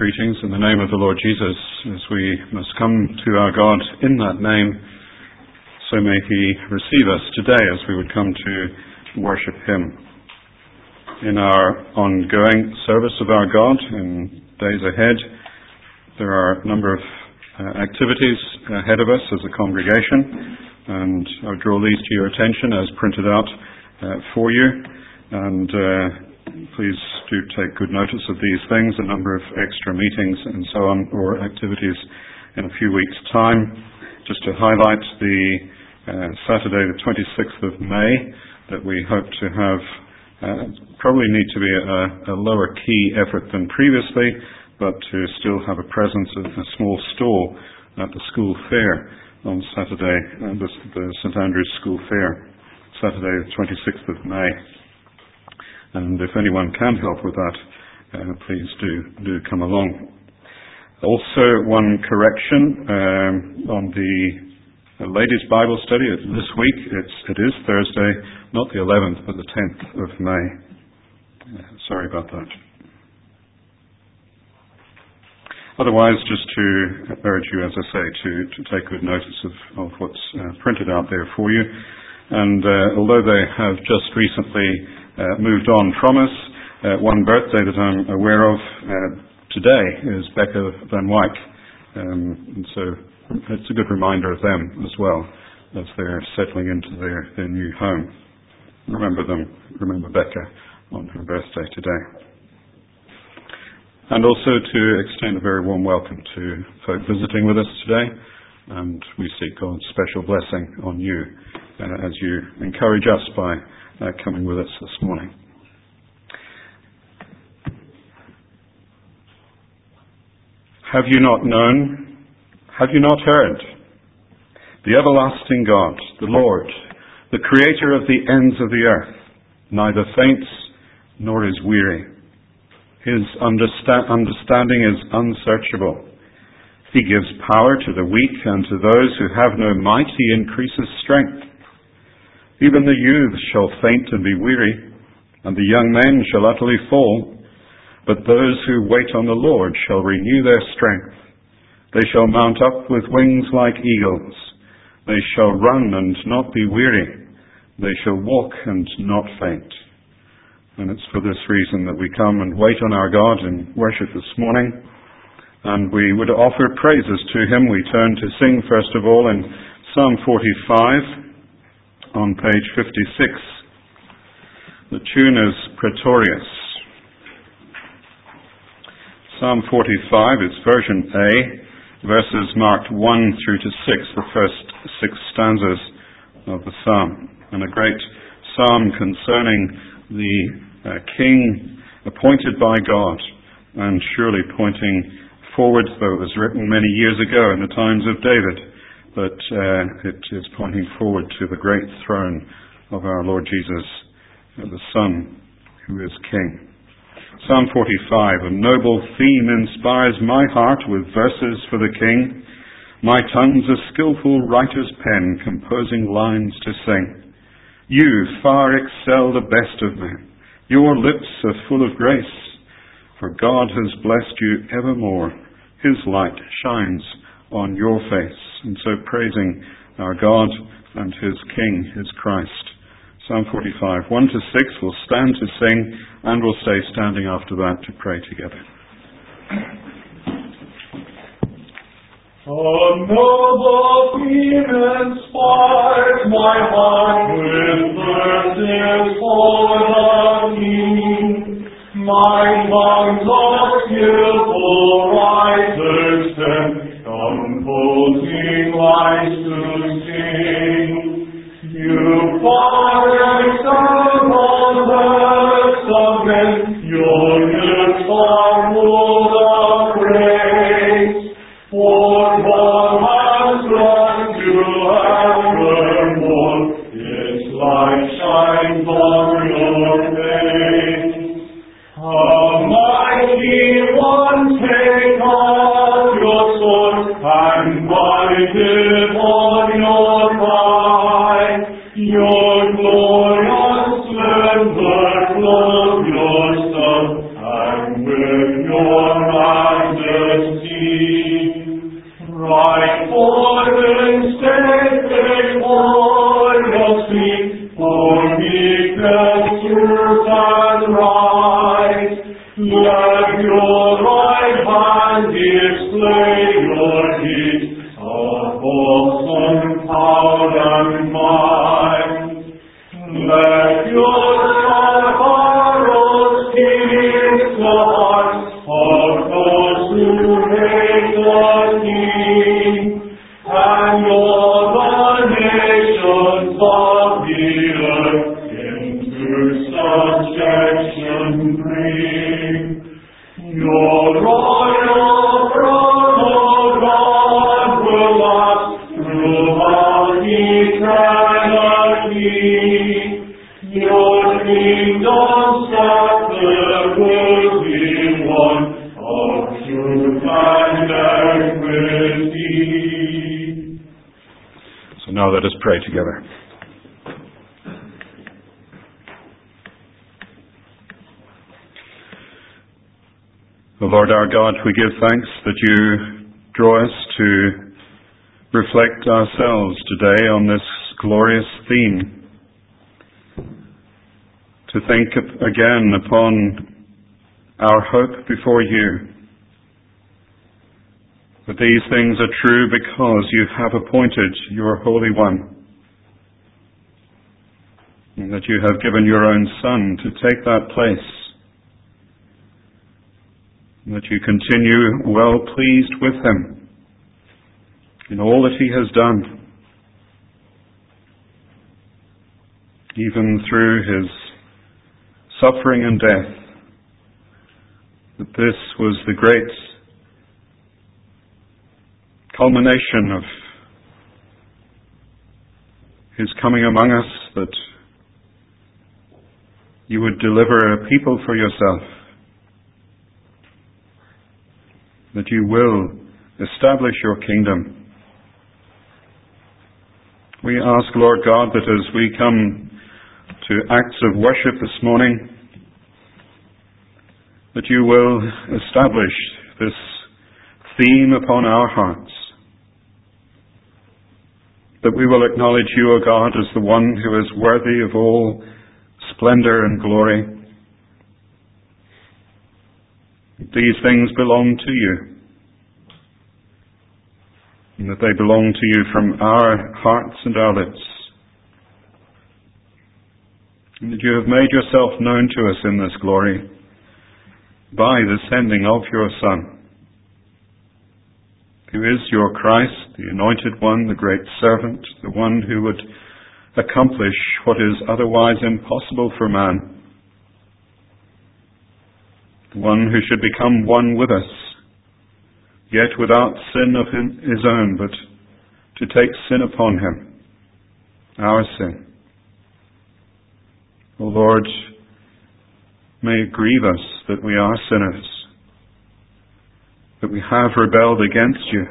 greetings in the name of the Lord Jesus, as we must come to our God in that name, so may He receive us today as we would come to worship Him. In our ongoing service of our God in days ahead, there are a number of activities ahead of us as a congregation, and I'll draw these to your attention as printed out for you, and please do take good notice of these things, a number of extra meetings and so on, or activities in a few weeks' time. Just to highlight the Saturday the 26th of May that we hope to have, probably need to be a lower key effort than previously, but to still have a presence of a small stall at the school fair on Saturday, the St Andrew's School Fair, Saturday the 26th of May. And if anyone can help with that, please do come along. Also, one correction on the ladies' Bible study this week. It is Thursday, not the 11th, but the 10th of May. Sorry about that. Otherwise, just to urge you, as I say, to take good notice of what's printed out there for you. And although they have just recently moved on from us, one birthday that I'm aware of today is Becca Van Wyk. And so it's a good reminder of them as well as they're settling into their new home. Remember Becca on her birthday today. And also to extend a very warm welcome to folk visiting with us today, and we seek God's special blessing on you as you encourage us by coming with us this morning. Have you not known? Have you not heard? The everlasting God, the Lord, the Creator of the ends of the earth, neither faints nor is weary. His understanding is unsearchable. He gives power to the weak, and to those who have no might He increases strength. Even the youths shall faint and be weary, and the young men shall utterly fall. But those who wait on the Lord shall renew their strength. They shall mount up with wings like eagles. They shall run and not be weary. They shall walk and not faint. And it's for this reason that we come and wait on our God in worship this morning. And we would offer praises to Him. We turn to sing, first of all, in Psalm 45 on page 56. The tune is Praetorius. Psalm 45 is version A, verses marked 1 through to 6, the first 6 stanzas of the psalm. And a great psalm concerning the king appointed by God, and surely pointing forward, though it was written many years ago in the times of David, but it is pointing forward to the great throne of our Lord Jesus, the Son, who is King. Psalm 45, a noble theme inspires my heart with verses for the King. My tongue's a skillful writer's pen, composing lines to sing. You far excel the best of men. Your lips are full of grace, for God has blessed you evermore. His light shines on your face. And so praising our God and His King, His Christ. Psalm 45, 1 to 6, we'll stand to sing, and we'll stay standing after that to pray together. A noble theme inspires my heart with verses for the King. My lungs are skillful writers pen, composing lines to sing. You far excel the works of men, your lips are full of praise. For God has brought you evermore, His light shines on your face. A mighty one, take up your sword, and bind it on your thigh. Your glorious splendor clothe yourself, and with your majesty hate the King, and all the nations of the earth into subjection bring. Your royal throne, O God, will last throughout eternity. Your kingdom scepter will be one of truth and equity. So now let us pray together. O Lord our God, we give thanks that you draw us to reflect ourselves today on this glorious theme, to think again upon our hope before you, that these things are true because you have appointed your Holy One, and that you have given your own Son to take that place, and that you continue well pleased with him in all that he has done, even through his suffering and death, that this was the great culmination of his coming among us, that you would deliver a people for yourself, that you will establish your kingdom. We ask, Lord God, that as we come to acts of worship this morning, that you will establish this theme upon our hearts, that we will acknowledge you, O God, as the one who is worthy of all splendor and glory. These things belong to you, and that they belong to you from our hearts and our lips, and that you have made yourself known to us in this glory by the sending of your Son, who is your Christ, the Anointed One, the great servant, the one who would accomplish what is otherwise impossible for man, the one who should become one with us, yet without sin of his own, but to take sin upon him, our sin. O Lord, may it grieve us that we are sinners, that we have rebelled against you,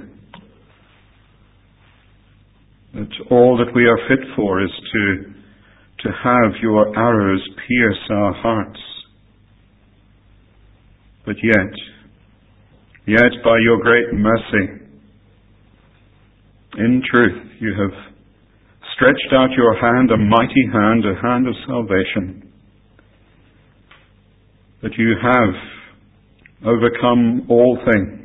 that all that we are fit for is to have your arrows pierce our hearts. But yet by your great mercy, in truth, you have stretched out your hand, a mighty hand, a hand of salvation, that you have overcome all things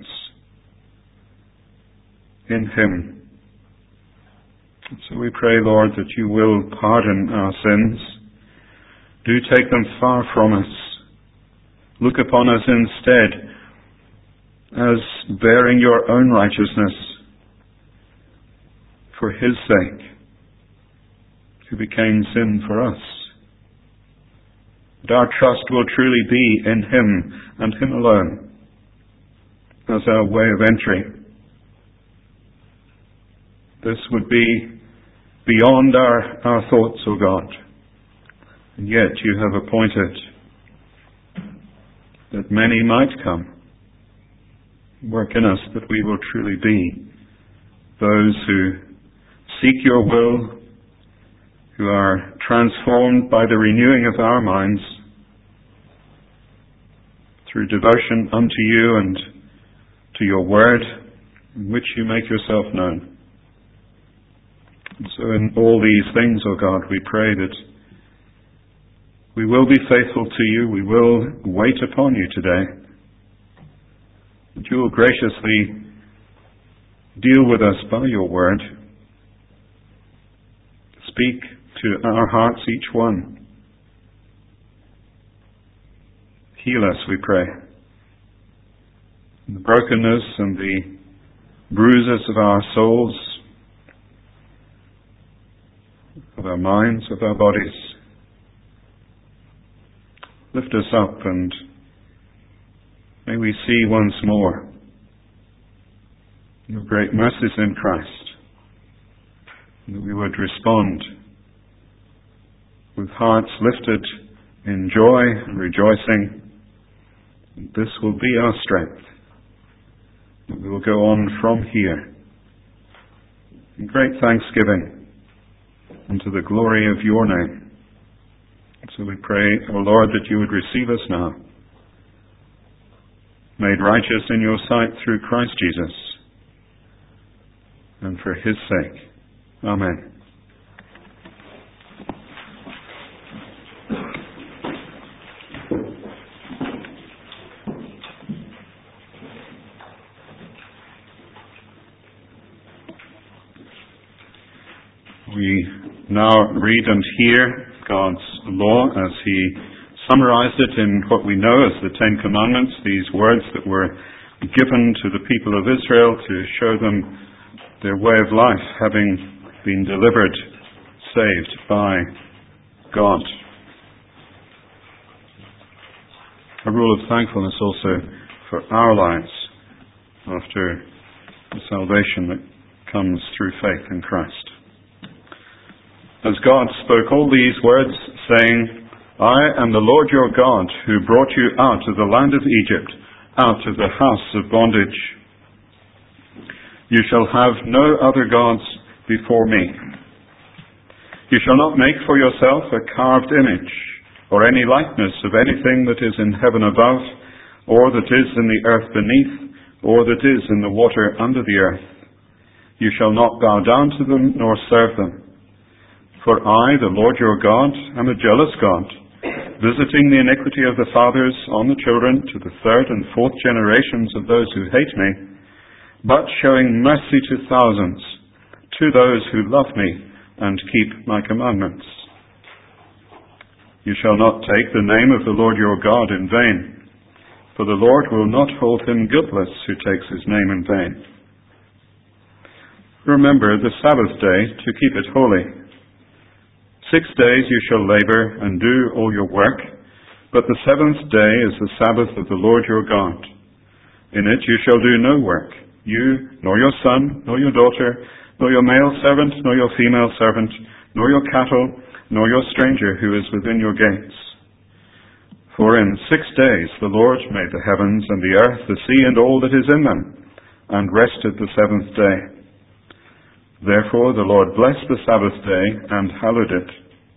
in him. So we pray, Lord, that you will pardon our sins. Do take them far from us. Look upon us instead as bearing your own righteousness for his sake, who became sin for us. That our trust will truly be in him and him alone as our way of entry. This would be beyond our thoughts, O God. And yet you have appointed that many might come. Work in us that we will truly be those who seek your will, who are transformed by the renewing of our minds through devotion unto you and to your word, in which you make yourself known. And so in all these things, O God, we pray that we will be faithful to you, we will wait upon you today, that you will graciously deal with us by your word. Speak to our hearts, each one. Heal us, we pray. the brokenness and the bruises of our souls, of our minds, of our bodies. Lift us up, and may we see once more your great mercies in Christ, and that we would respond with hearts lifted in joy and rejoicing. This will be our strength. We will go on from here in great thanksgiving unto the glory of your name. So we pray, O Lord, that you would receive us now, made righteous in your sight through Christ Jesus, and for his sake. Amen. We now read and hear God's law as he summarized it in what we know as the Ten Commandments, these words that were given to the people of Israel to show them their way of life, having been delivered, saved by God. A rule of thankfulness also for our lives after the salvation that comes through faith in Christ. As God spoke all these words, saying, I am the Lord your God, who brought you out of the land of Egypt, out of the house of bondage. You shall have no other gods before me. You shall not make for yourself a carved image, or any likeness of anything that is in heaven above, or that is in the earth beneath, or that is in the water under the earth. You shall not bow down to them, nor serve them. For I, the Lord your God, am a jealous God, visiting the iniquity of the fathers on the children to the third and fourth generations of those who hate me, but showing mercy to thousands, to those who love me and keep my commandments. You shall not take the name of the Lord your God in vain, for the Lord will not hold him guiltless who takes his name in vain. Remember the Sabbath day to keep it holy. 6 days you shall labor and do all your work, but the seventh day is the Sabbath of the Lord your God. In it you shall do no work, you, nor your son, nor your daughter, nor your male servant, nor your female servant, nor your cattle, nor your stranger who is within your gates. For in 6 days the Lord made the heavens and the earth, the sea and all that is in them, and rested the seventh day. Therefore the Lord blessed the Sabbath day and hallowed it.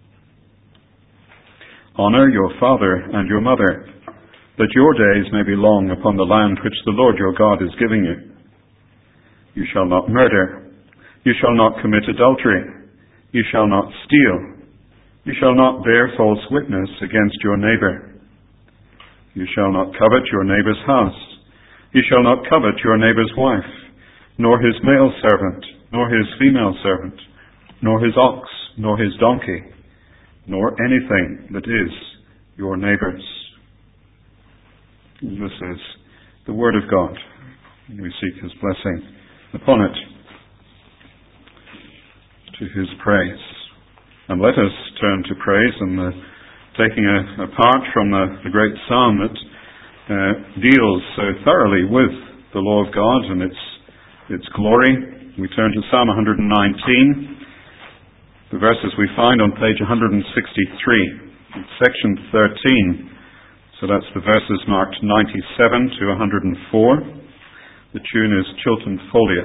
Honor your father and your mother, that your days may be long upon the land which the Lord your God is giving you. You shall not murder. You shall not commit adultery. You shall not steal. You shall not bear false witness against your neighbor. You shall not covet your neighbor's house. You shall not covet your neighbor's wife, nor his male servant, nor his female servant, nor his ox, nor his donkey, nor anything that is your neighbor's. This is the word of God. We seek his blessing upon it, to his praise. And let us turn to praise, and taking apart from the great psalm that deals so thoroughly with the law of God and its glory. We turn to Psalm 119, the verses we find on page 163, section 13. So that's the verses marked 97 to 104. The tune is Chiltern Foliot.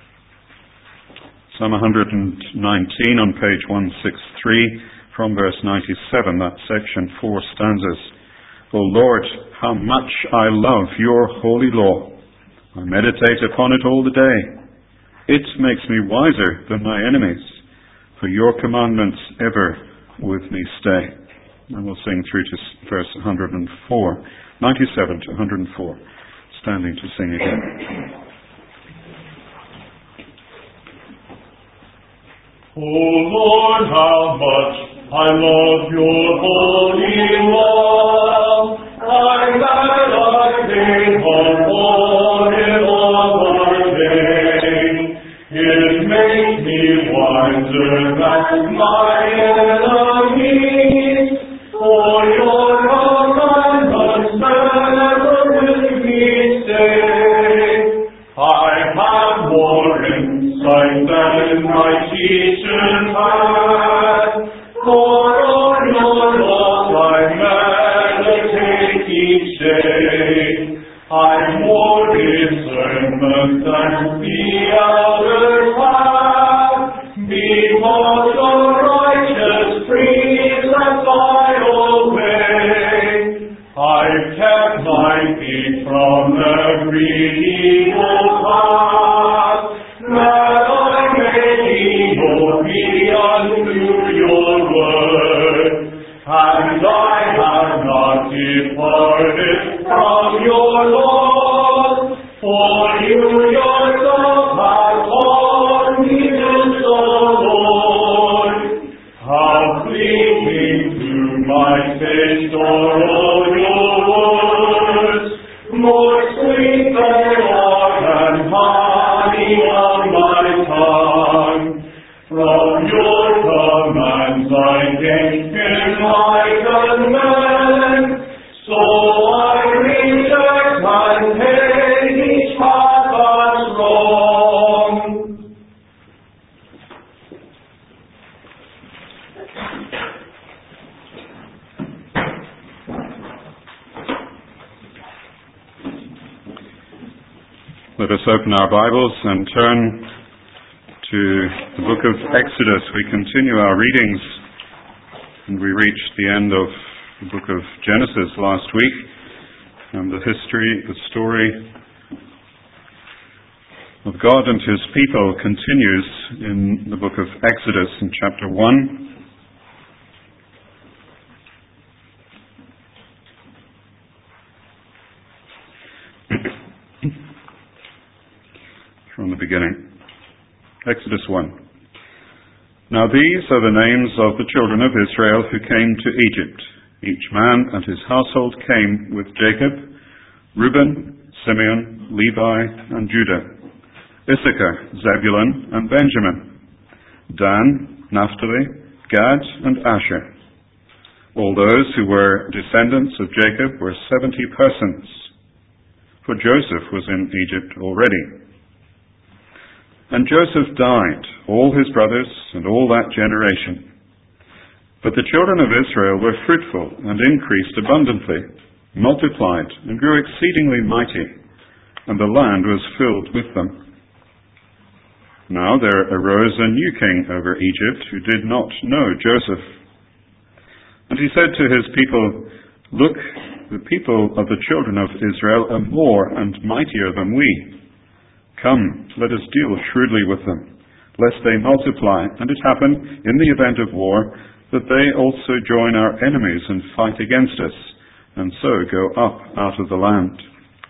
Psalm 119 on page 163, from verse 97, that section, 4 stanzas. O Lord, how much I love your holy law. I meditate upon it all the day. It makes me wiser than my enemies, for your commandments ever with me stay. And we'll sing through to verse 104, 97 to 104, standing to sing again. O Lord, how much I love your holy law. I meditate on all reading will pass, that I may be obedient to your word. And I have not departed from your law, for you yourself have taught me to Lord. How pleasing to my taste are all your words, more sweet than oil and honey on my tongue. From your commands I gain enlightenment, so I reject and hate each path that's wrong. Let us open our Bibles and turn to the book of Exodus. We continue our readings, and we reached the end of the book of Genesis last week, and the story of God and His people continues in the book of Exodus in chapter 1. From the beginning. Exodus 1. Now these are the names of the children of Israel who came to Egypt. Each man and his household came with Jacob: Reuben, Simeon, Levi, and Judah; Issachar, Zebulun, and Benjamin; Dan, Naphtali, Gad, and Asher. All those who were descendants of Jacob were 70 persons, for Joseph was in Egypt already. And Joseph died, all his brothers, and all that generation. But the children of Israel were fruitful and increased abundantly, multiplied and grew exceedingly mighty, and the land was filled with them. Now there arose a new king over Egypt who did not know Joseph. And he said to his people, "Look, the people of the children of Israel are more and mightier than we. Come, let us deal shrewdly with them, lest they multiply, and it happen, in the event of war, that they also join our enemies and fight against us, and so go up out of the land."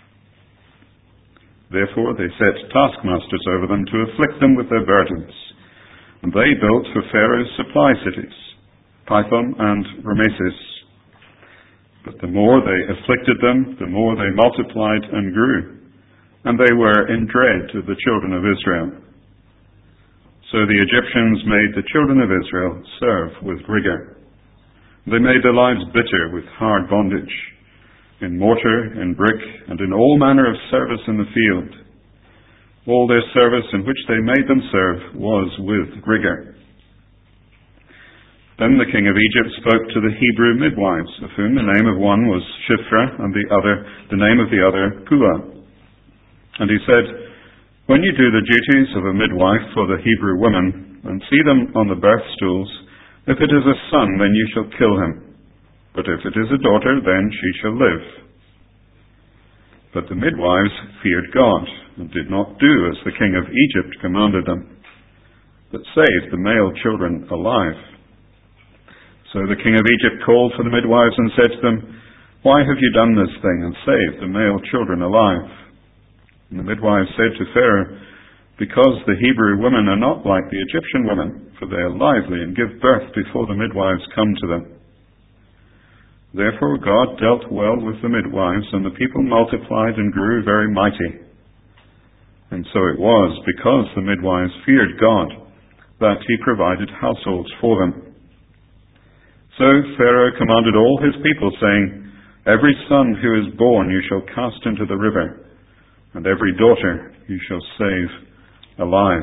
Therefore they set taskmasters over them to afflict them with their burdens. And they built for Pharaoh's supply cities, Pithom and Rameses. But the more they afflicted them, the more they multiplied and grew, and they were in dread of the children of Israel. So the Egyptians made the children of Israel serve with rigor. They made their lives bitter with hard bondage, in mortar, in brick, and in all manner of service in the field. All their service in which they made them serve was with rigor. Then the king of Egypt spoke to the Hebrew midwives, of whom the name of one was Shiphrah, and the name of the other Puah. And he said, "When you do the duties of a midwife for the Hebrew women, and see them on the birth stools, if it is a son, then you shall kill him. But if it is a daughter, then she shall live." But the midwives feared God, and did not do as the king of Egypt commanded them, but saved the male children alive. So the king of Egypt called for the midwives and said to them, "Why have you done this thing and saved the male children alive?" And the midwives said to Pharaoh, "Because the Hebrew women are not like the Egyptian women, for they are lively and give birth before the midwives come to them." Therefore God dealt well with the midwives, and the people multiplied and grew very mighty. And so it was, because the midwives feared God, that he provided households for them. So Pharaoh commanded all his people, saying, "Every son who is born you shall cast into the river, and every daughter you shall save alive."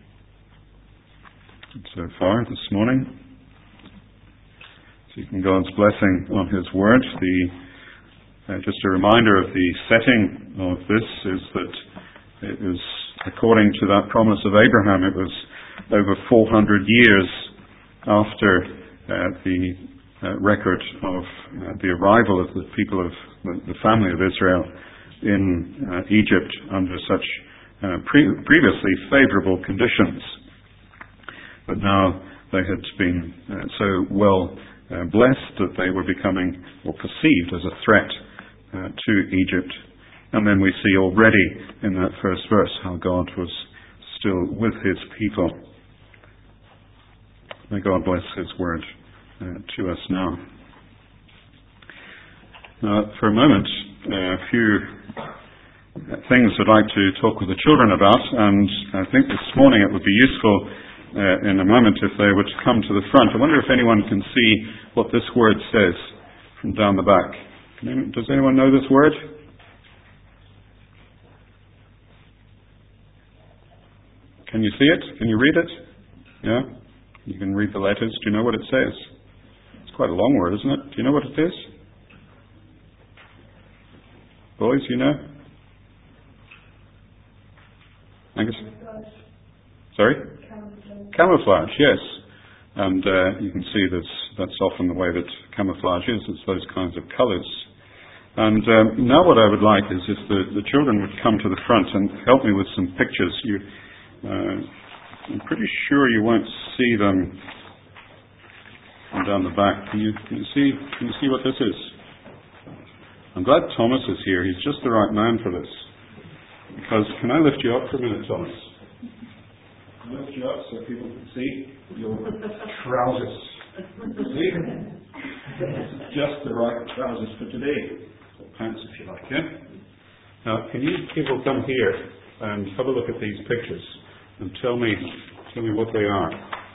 And so far this morning, seeking God's blessing on His Word. Just a reminder of the setting of this is that it was according to that promise of Abraham. It was over 400 years after the record of the arrival of the people of the family of Israel in Egypt under such previously favourable conditions. But now they had been so well blessed that they were becoming, or perceived as a threat to Egypt. And then we see already in that first verse how God was still with his people. May God bless his word to us now. Now, for a moment, a few things I'd like to talk with the children about, and I think this morning it would be useful in a moment if they would come to the front. I wonder if anyone can see what this word says from down the back. Does anyone know this word? Can you see it? Can you read it? Yeah? You can read the letters. Do you know what it says? It's quite a long word, isn't it? Do you know what it is? Boys, you know? Angus? Sorry? Camouflage, yes. And you can see that's often the way that camouflage is. It's those kinds of colours. And now what I would like is if the children would come to the front and help me with some pictures. I'm pretty sure you won't see them from down the back. Can you see what this is? I'm glad Thomas is here. He's just the right man for this. Because, can I lift you up for a minute, Thomas? Can I lift you up so people can see your trousers? See? Just the right trousers for today. Or pants, if you like, yeah? Now, can you people come here and have a look at these pictures and tell me what they are?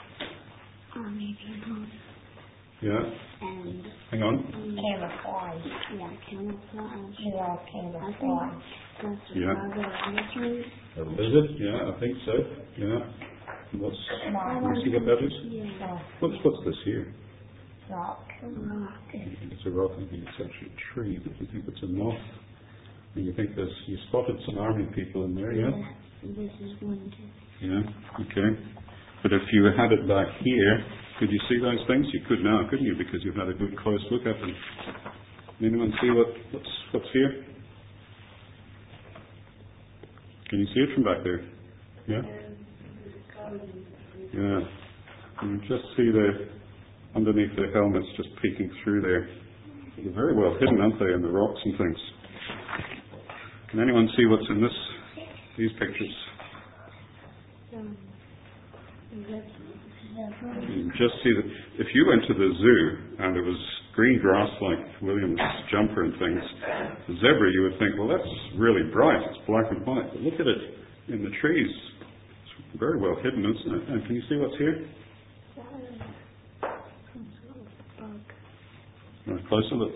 Yeah? Hang on. Camouflage. Yeah, camouflage. Yeah, camouflage. Yeah. A lizard? Yeah, I think so. Yeah. Can you see what that is? Yeah. What's this here? Rock. It's a rock. I think it's actually a tree. But you think it's a moth? And you think you spotted some army people in there, yeah? This is one too. Yeah, okay. But if you had it back here, could you see those things? You could now, couldn't you? Because you've had a good close look at them. Anyone see what's here? Can you see it from back there? Yeah? Yeah. You can just see underneath the helmets just peeking through there. They're very well hidden, aren't they, in the rocks and things. Can anyone see what's in these pictures? You can just see that if you went to the zoo and there was green grass like William's jumper and things, the zebra, you would think, well, that's really bright. It's black and white. But look at it in the trees. It's very well hidden, isn't it? And can you see what's here? A closer look.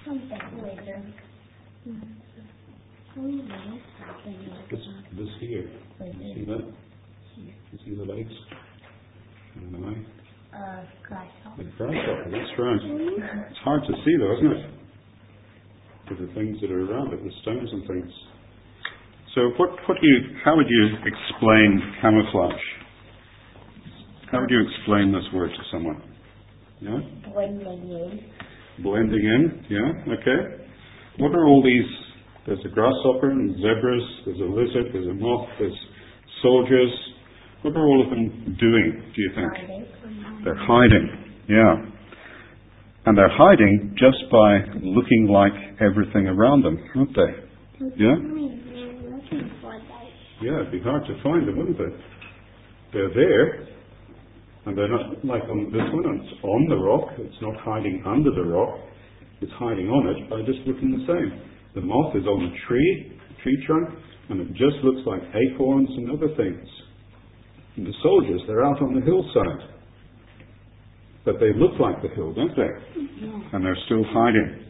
This here. See that? You see the legs? And the eye? Grasshopper. The grasshopper, that's right. It's hard to see though, isn't it? With the things that are around it, the stones and things. So how would you explain camouflage? How would you explain this word to someone? Yeah? Blending in. Blending in, yeah, okay. What are all these? There's a grasshopper and zebras, there's a lizard, there's a moth, there's soldiers. What are all of them doing, do you think? They're hiding, yeah. And they're hiding just by looking like everything around them, aren't they? Yeah? Yeah, it'd be hard to find them, wouldn't it? They're there, and they're not like on this one, it's on the rock, it's not hiding under the rock, it's hiding on it by just looking the same. The moth is on the tree trunk, and it just looks like acorns and other things. And the soldiers, they're out on the hillside. But they look like the hill, don't they? Yeah. And they're still hiding.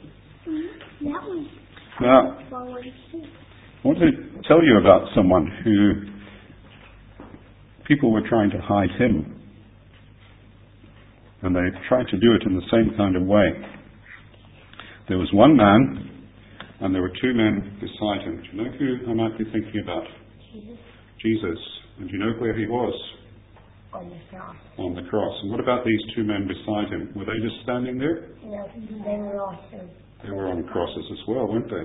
That Now, I want to tell you about someone who people were trying to hide him. And they tried to do it in the same kind of way. There was one man, and there were two men beside him. Do you know who I might be thinking about? Jesus. And do you know where he was? on the cross. On the cross. And what about these two men beside him? Were they just standing there? No, they were also. They were on crosses as well, weren't they?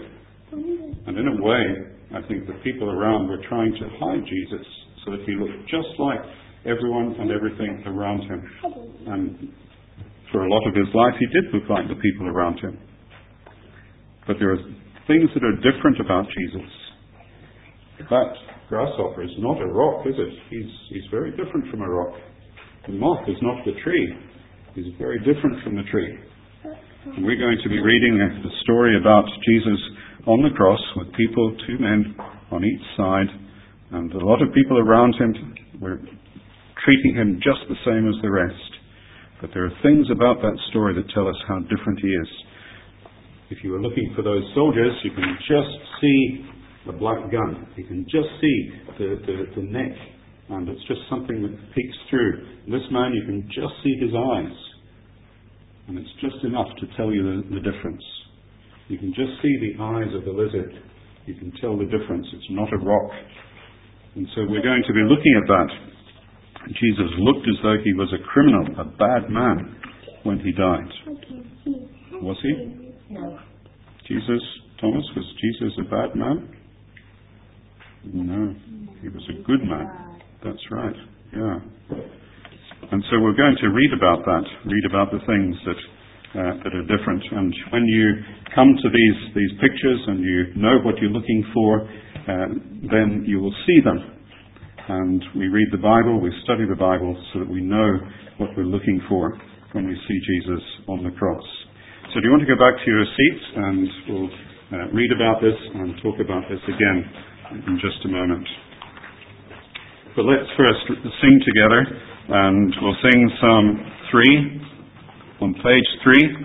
And in a way, I think the people around were trying to hide Jesus so that he looked just like everyone and everything around him. And for a lot of his life, he did look like the people around him. But there are things that are different about Jesus. That grasshopper is not a rock, is it? He's very different from a rock. The moth is not the tree. He's very different from the tree. And we're going to be reading the story about Jesus on the cross with people, two men on each side, and a lot of people around him were treating him just the same as the rest. But there are things about that story that tell us how different he is. If you were looking for those soldiers, you can just see the black gun. You can just see the neck, and it's just something that peeks through. This man, you can just see his eyes, and it's just enough to tell you the difference. You can just see the eyes of the lizard. You can tell the difference. It's not a rock. And so we're going to be looking at that. Jesus looked as though he was a criminal, a bad man, when he died. Was he? No. Jesus, Thomas, was Jesus a bad man? No, he was a good man. That's right, yeah. And so we're going to read about that, read about the things that are different. And when you come to these pictures and you know what you're looking for, then you will see them. And we read the Bible, we study the Bible so that we know what we're looking for when we see Jesus on the cross. So do you want to go back to your seats, and we'll read about this and talk about this again in just a moment. But let's first sing together, and we'll sing Psalm 3 on page 3.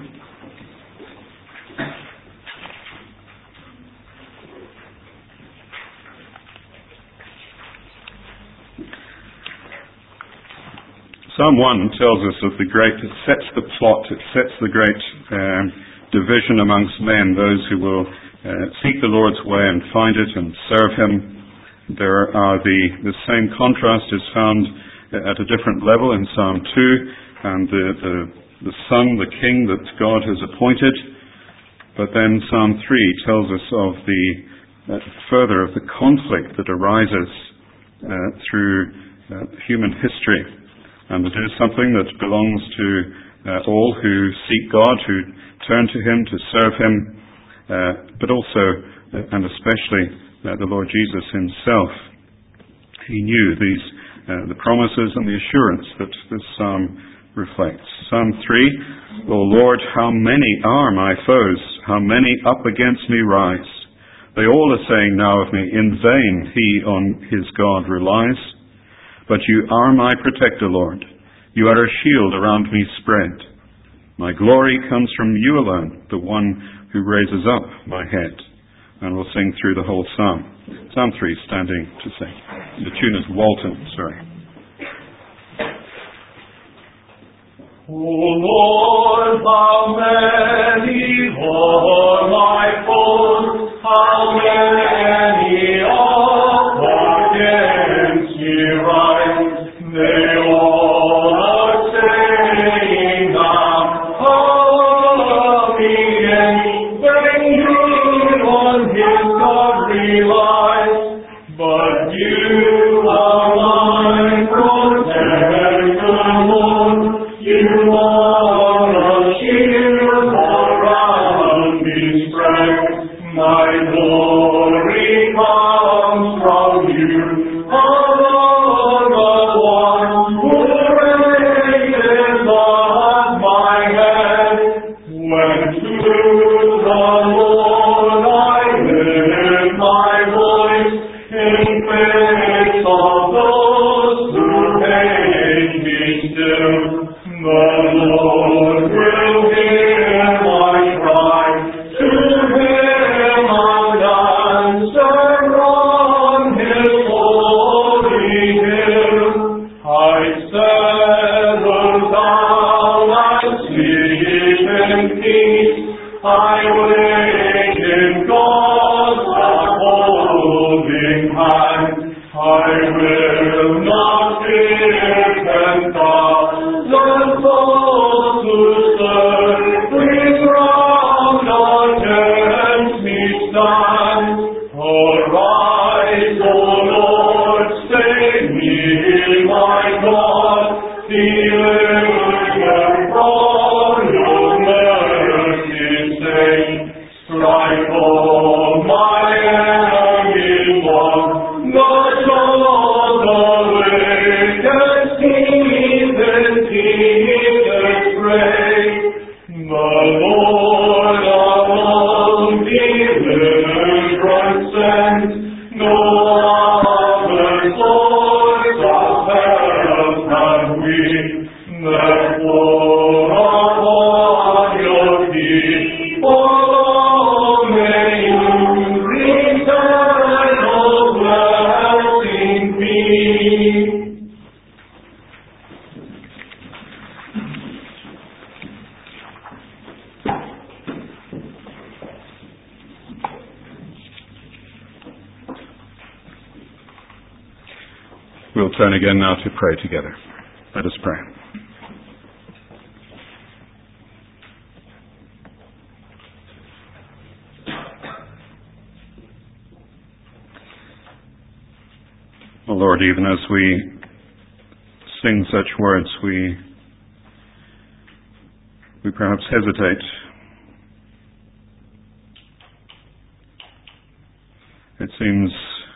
Psalm 1 tells us of it sets the plot, it sets the great division amongst men, those who will seek the Lord's way and find it and serve him. There are the same contrast is found at a different level in Psalm 2, and the Son, the King that God has appointed. But then Psalm 3 tells us of further of the conflict that arises through human history. And it is something that belongs to all who seek God, who turn to him to serve him, but also and especially the Lord Jesus himself. He knew the promises and the assurance that this psalm reflects. Psalm 3, O Lord, how many are my foes? How many up against me rise? They all are saying now of me, in vain he on his God relies. But you are my protector, Lord. You are a shield around me spread. My glory comes from you alone, the one who raises up my head. And we'll sing through the whole psalm. Psalm 3, standing to sing. The tune is Walton, sorry. O Lord, how many are my foes? How many up against me rise? They all are saying now, follow me, and when you on his God relies. But you are my protector, Lord. You are a shield around me spread. My glory comes from you. Alone the one who raises up my head. When to the Lord I lift my voice in face of those who hate me still. The Lord will hear my cry, to him I'll answer on his holy hill. I settle down, I sleep in peace, I wait in God's upholding hand. I will not fear 10,000 foes who circling round against me stand. Much of the wicked heathen keepeth pray. The Lord alone deliverance sends, no other source of help have we. Therefore upon your people long may you return, O blessing be. We'll turn again now to pray together. Let us pray. Oh Lord, even as we sing such words, we perhaps hesitate. It seems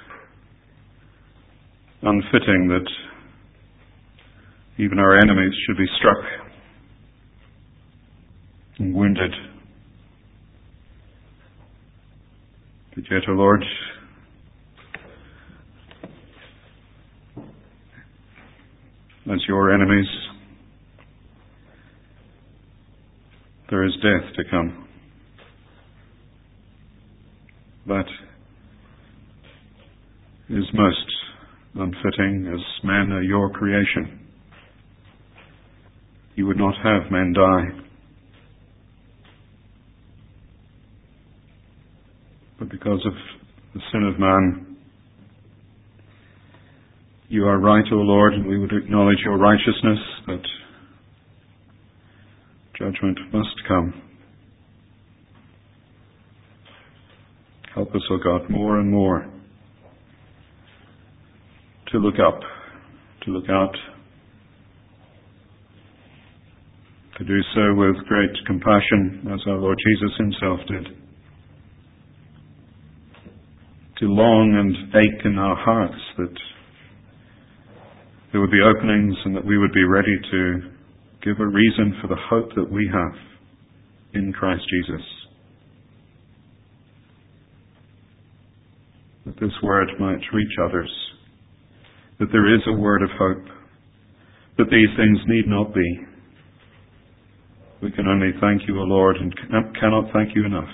unfitting that even our enemies should be struck and wounded. But yet, O Lord, as your enemies, there is death to come. That is most unfitting, as men are your creation. You would not have men die. But because of the sin of man, you are right, O Lord, and we would acknowledge your righteousness, that judgment must come. Help us, O God, more and more to look up, to look out, to do so with great compassion, as our Lord Jesus himself did. To long and ache in our hearts that there would be openings and that we would be ready to give a reason for the hope that we have in Christ Jesus. That this word might reach others. That there is a word of hope. That these things need not be. We can only thank you, O Lord, and cannot thank you enough.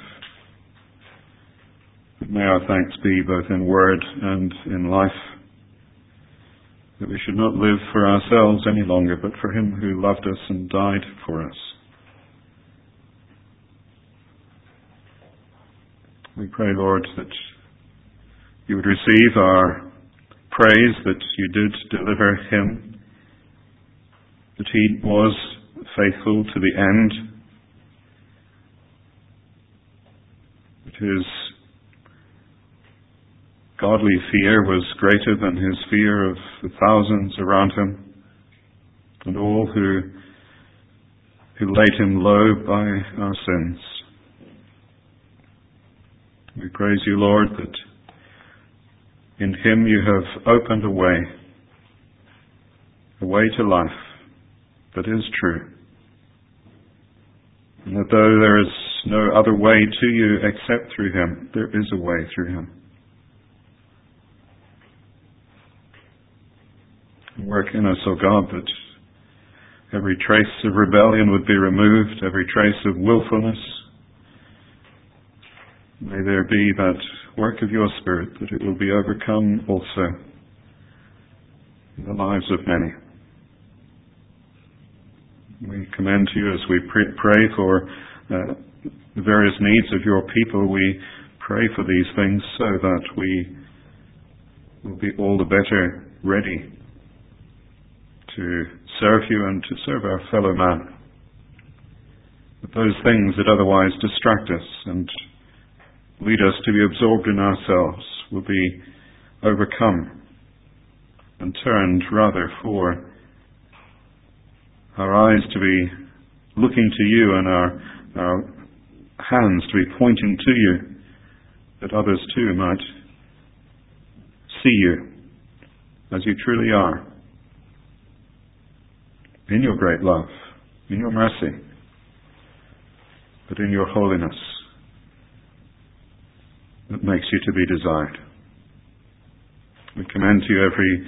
May our thanks be both in word and in life, that we should not live for ourselves any longer, but for him who loved us and died for us. We pray, Lord, that you would receive our praise that you did deliver him, that he was faithful to the end, that his godly fear was greater than his fear of the thousands around him, and all who laid him low by our sins. We praise you, Lord, that in him you have opened a way to life that is true. And that though there is no other way to you except through him, there is a way through him. Work in us, O God, that every trace of rebellion would be removed, every trace of willfulness. May there be that work of your Spirit, that it will be overcome also in the lives of many. We commend to you as we pray for the various needs of your people. We pray for these things so that we will be all the better ready to serve you and to serve our fellow man. That those things that otherwise distract us and lead us to be absorbed in ourselves will be overcome and turned rather for our eyes to be looking to you and our hands to be pointing to you, that others too might see you as you truly are, in your great love, in your mercy, but in your holiness that makes you to be desired. We commend to you every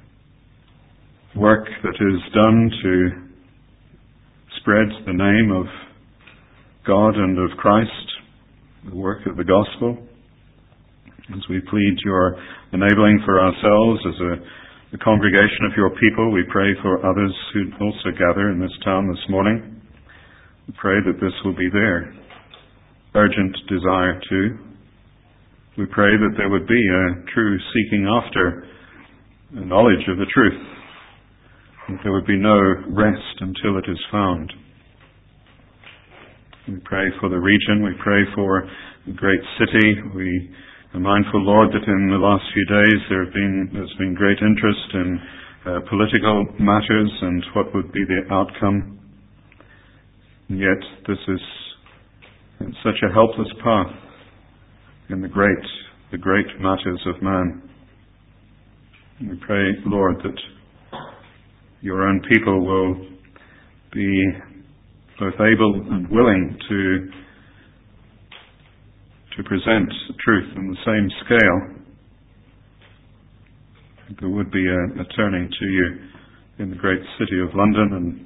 work that is done to spread the name of God and of Christ, the work of the gospel. As we plead your enabling for ourselves as a congregation of your people, we pray for others who also gather in this town this morning. We pray that this will be their urgent desire too. We pray that there would be a true seeking after a knowledge of the truth, that there would be no rest until it is found. We pray for the region, we pray for the great city. We are mindful, Lord, that in the last few days there's been great interest in political matters and what would be the outcome. And yet this is such a helpless path in the great matters of man. We pray, Lord, that your own people will be both able and willing to present the truth in the same scale. There would be a turning to you in the great city of London and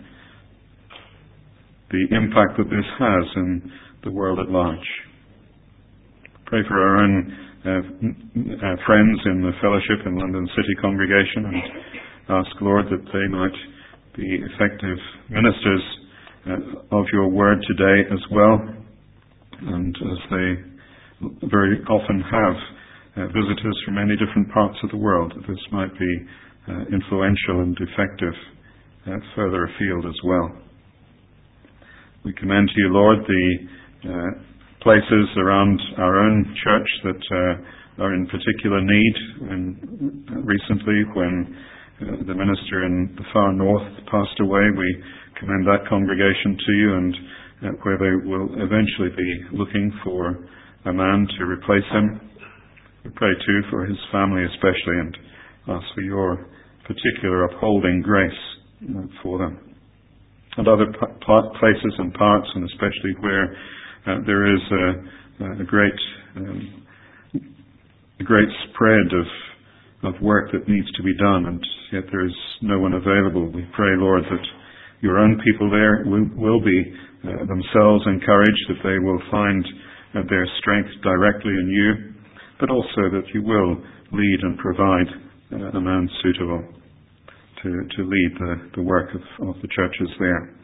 the impact that this has in the world at large. Pray for our own friends in the fellowship in London City Congregation and ask, Lord, that they might be effective ministers of your word today as well, and as they very often have visitors from many different parts of the world, that this might be influential and effective further afield as well. We commend to you, Lord, the places around our own church that are in particular need. Recently, when the minister in the far north passed away, we commend that congregation to you, and where they will eventually be looking for a man to replace him. We pray too for his family especially, and ask for your particular upholding grace for them. And other places and parts, and especially where there is a great spread of work that needs to be done, and yet there is no one available. We pray, Lord, that your own people there will be themselves encouraged, that they will find their strength directly in you, but also that you will lead and provide a man suitable to lead the work of the churches there.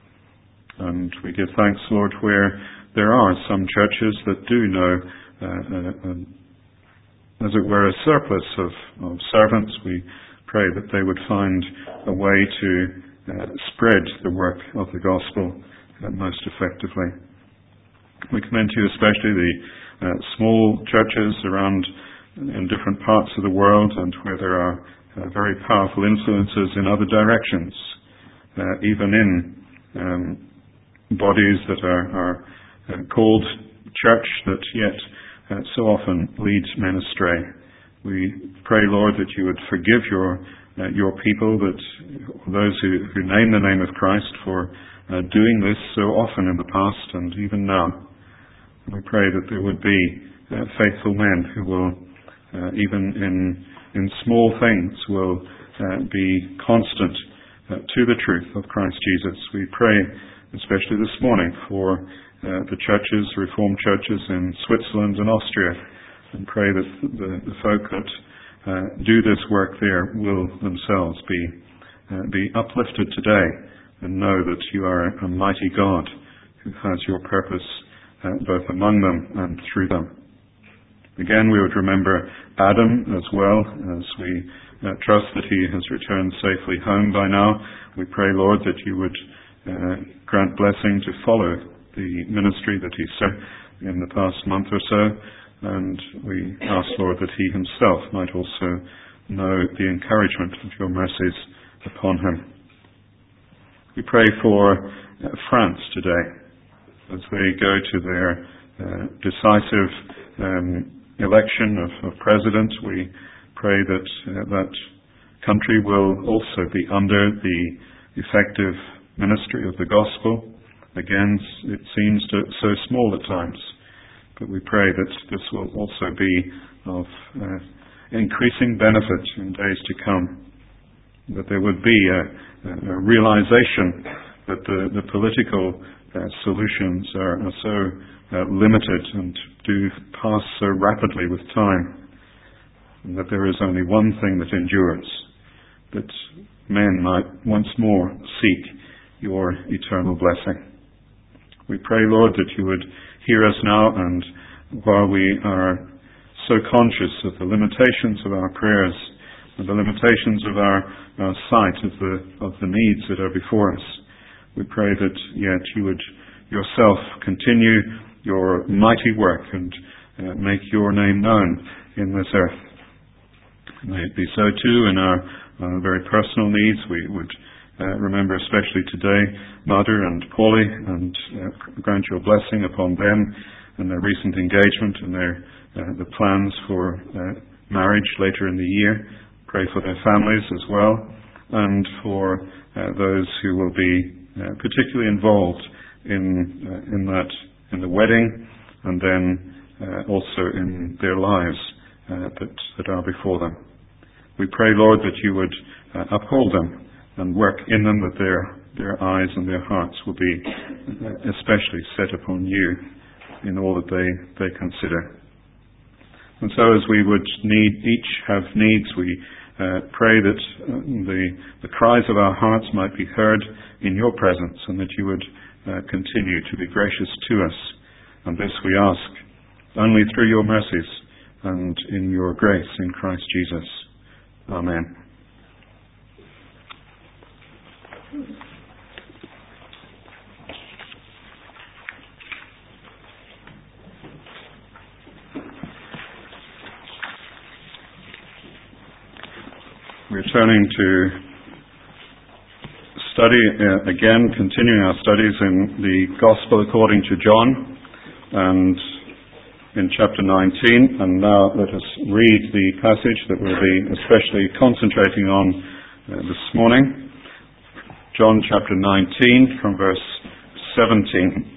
And we give thanks, Lord, where there are some churches that do know, as it were, a surplus of servants. We pray that they would find a way to spread the work of the gospel most effectively. We commend to you especially the small churches around in different parts of the world, and where there are very powerful influences in other directions, even in bodies that are called church, that yet so often lead men astray. We pray, Lord, that you would forgive your people, that those who name the name of Christ, for doing this so often in the past and even now. We pray that there would be faithful men who will, even in small things, will be constant to the truth of Christ Jesus. We pray, especially this morning, for the churches, Reformed churches in Switzerland and Austria, and pray that the folk that do this work there will themselves be uplifted today and know that you are a mighty God who has your purpose both among them and through them. Again, we would remember Adam as well, as we trust that he has returned safely home by now. We pray, Lord, that you would grant blessing to follow the ministry that he served in the past month or so, and we ask, Lord, that he himself might also know the encouragement of your mercies upon him. We pray for France today, as they go to their decisive election of president. We pray that that country will also be under the effective ministry of the gospel. Again, it seems so small at times, but we pray that this will also be of increasing benefit in days to come, that there would be a realization that the political solutions are so limited and do pass so rapidly with time, and that there is only one thing that endures, that men might once more seek your eternal blessing. We pray, Lord, that you would hear us now, and while we are so conscious of the limitations of our prayers and the limitations of our sight of the needs that are before us, we pray that yet you would yourself continue your mighty work and make your name known in this earth. May it be so too in our very personal needs. We would remember especially today Mother and Paulie, and grant your blessing upon them and their recent engagement and the plans for marriage later in the year. Pray for their families as well, and for those who will be particularly involved in the wedding, and then also in their lives that are before them. We pray, Lord, that you would uphold them and work in them, that their eyes and their hearts will be especially set upon you in all that they consider. And so as we would each have needs, we pray that the cries of our hearts might be heard in your presence, and that you would continue to be gracious to us. And this we ask only through your mercies and in your grace in Christ Jesus. Amen. We're turning to study again, continuing our studies in the Gospel according to John, and in chapter 19. And now let us read the passage that we'll be especially concentrating on this morning. John chapter 19 from verse 17.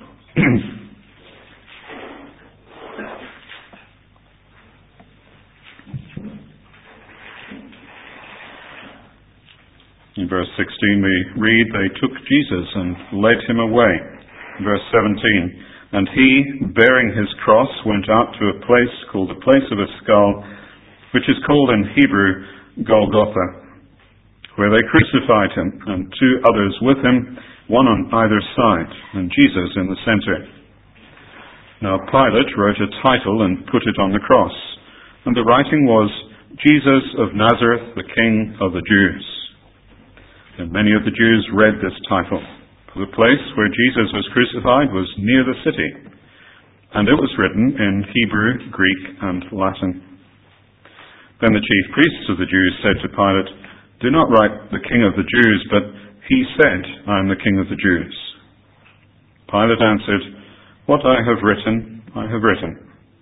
In verse 16 we read, "They took Jesus and led him away." Verse 17, "And he, bearing his cross, went out to a place called the place of a skull, which is called in Hebrew Golgotha, where they crucified him, and two others with him, one on either side, and Jesus in the center. Now Pilate wrote a title and put it on the cross, and the writing was, 'Jesus of Nazareth, the King of the Jews.' And many of the Jews read this title, for the place where Jesus was crucified was near the city, and it was written in Hebrew, Greek, and Latin. Then the chief priests of the Jews said to Pilate, 'Do not write the King of the Jews, but he said, I am the King of the Jews.' Pilate answered, 'What I have written, I have written.'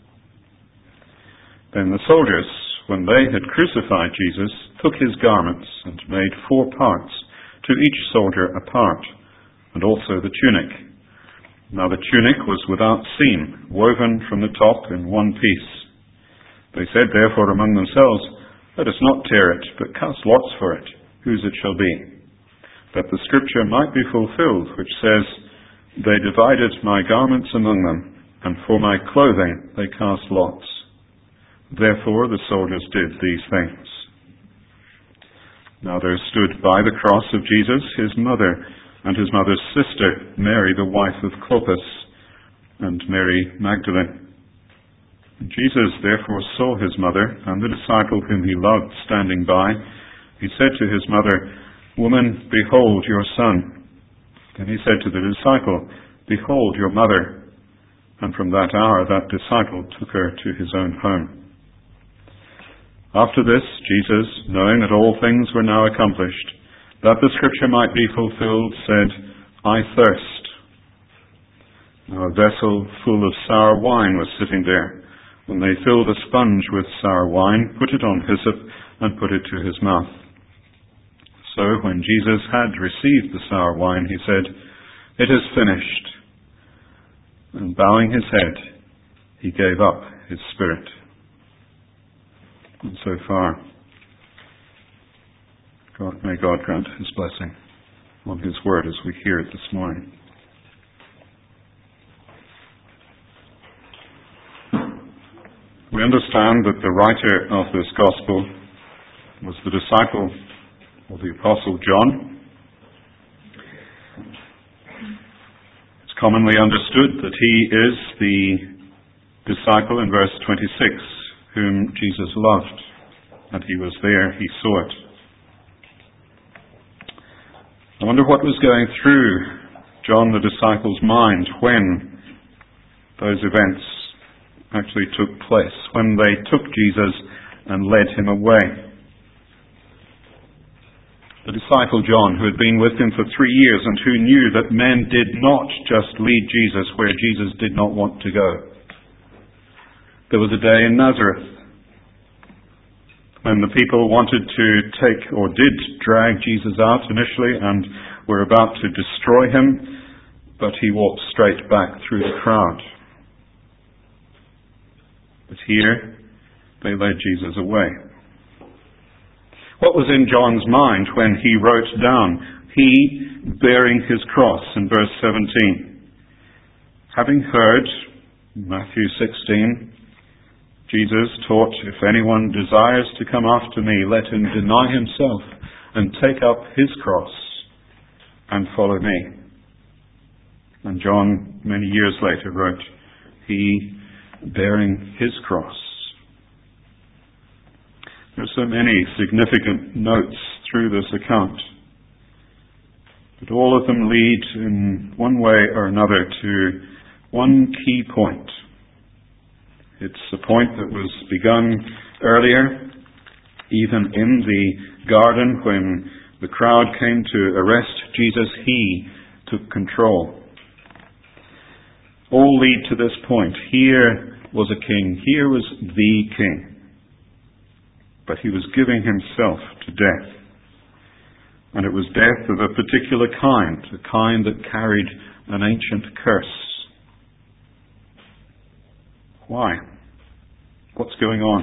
Then the soldiers, when they had crucified Jesus, took his garments and made 4 parts, to each soldier a part, and also the tunic. Now the tunic was without seam, woven from the top in one piece. They said therefore among themselves, 'Let us not tear it, but cast lots for it, whose it shall be, that the scripture might be fulfilled, which says, They divided my garments among them, and for my clothing they cast lots.' Therefore the soldiers did these things. Now there stood by the cross of Jesus his mother, and his mother's sister, Mary the wife of Clopas, and Mary Magdalene. Jesus therefore saw his mother, and the disciple whom he loved standing by. He said to his mother, 'Woman, behold your son.' Then he said to the disciple, 'Behold your mother.' And from that hour that disciple took her to his own home. After this, Jesus, knowing that all things were now accomplished, that the scripture might be fulfilled, said, 'I thirst.' Now a vessel full of sour wine was sitting there, And they filled a sponge with sour wine, put it on hyssop, and put it to his mouth. So when Jesus had received the sour wine, he said, "It is finished." And bowing his head, he gave up his spirit. And so far, may God grant his blessing on his word as we hear it this morning. We understand that the writer of this gospel was the disciple of the Apostle John. It's commonly understood that he is the disciple in verse 26 whom Jesus loved, and he was there, he saw it. I wonder what was going through John the disciple's mind when those events actually took place, when they took Jesus and led him away. The disciple John, who had been with him for 3 years and who knew that men did not just lead Jesus where Jesus did not want to go. There was a day in Nazareth when the people wanted to take, or did drag Jesus out initially and were about to destroy him, but he walked straight back through the crowd. But here, they led Jesus away. What was in John's mind when he wrote down, he bearing his cross, in verse 17? Having heard, Matthew 16, Jesus taught, "If anyone desires to come after me, let him deny himself and take up his cross and follow me." And John, many years later, wrote, "He bearing his cross." There are so many significant notes through this account, but all of them lead in one way or another to one key point. It's a point that was begun earlier, even in the garden when the crowd came to arrest Jesus. He took control. All lead to this point. Here was a king. Here was the king. But he was giving himself to death. And it was death of a particular kind, a kind that carried an ancient curse. Why? What's going on?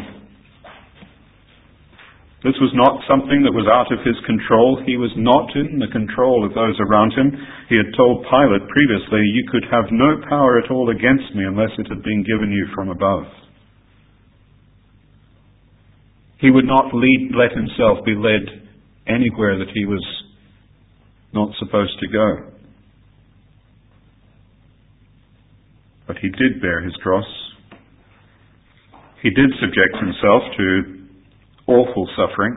This was not something that was out of his control. He was not in the control of those around him. He had told Pilate previously, "You could have no power at all against me unless it had been given you from above." He would not let himself be led anywhere that he was not supposed to go. But he did bear his cross. He did subject himself to awful suffering.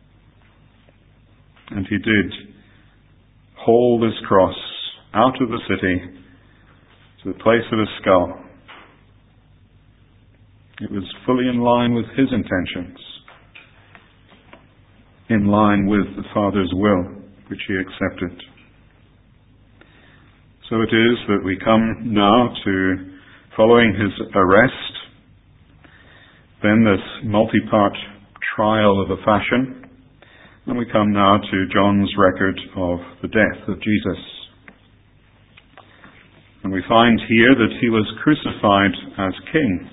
And he did haul this cross out of the city to the place of his skull. It was fully in line with his intentions, in line with the Father's will, which he accepted. So it is that we come now to, following his arrest, then this multi-part trial of a fashion, and we come now to John's record of the death of Jesus. And we find here that he was crucified as king.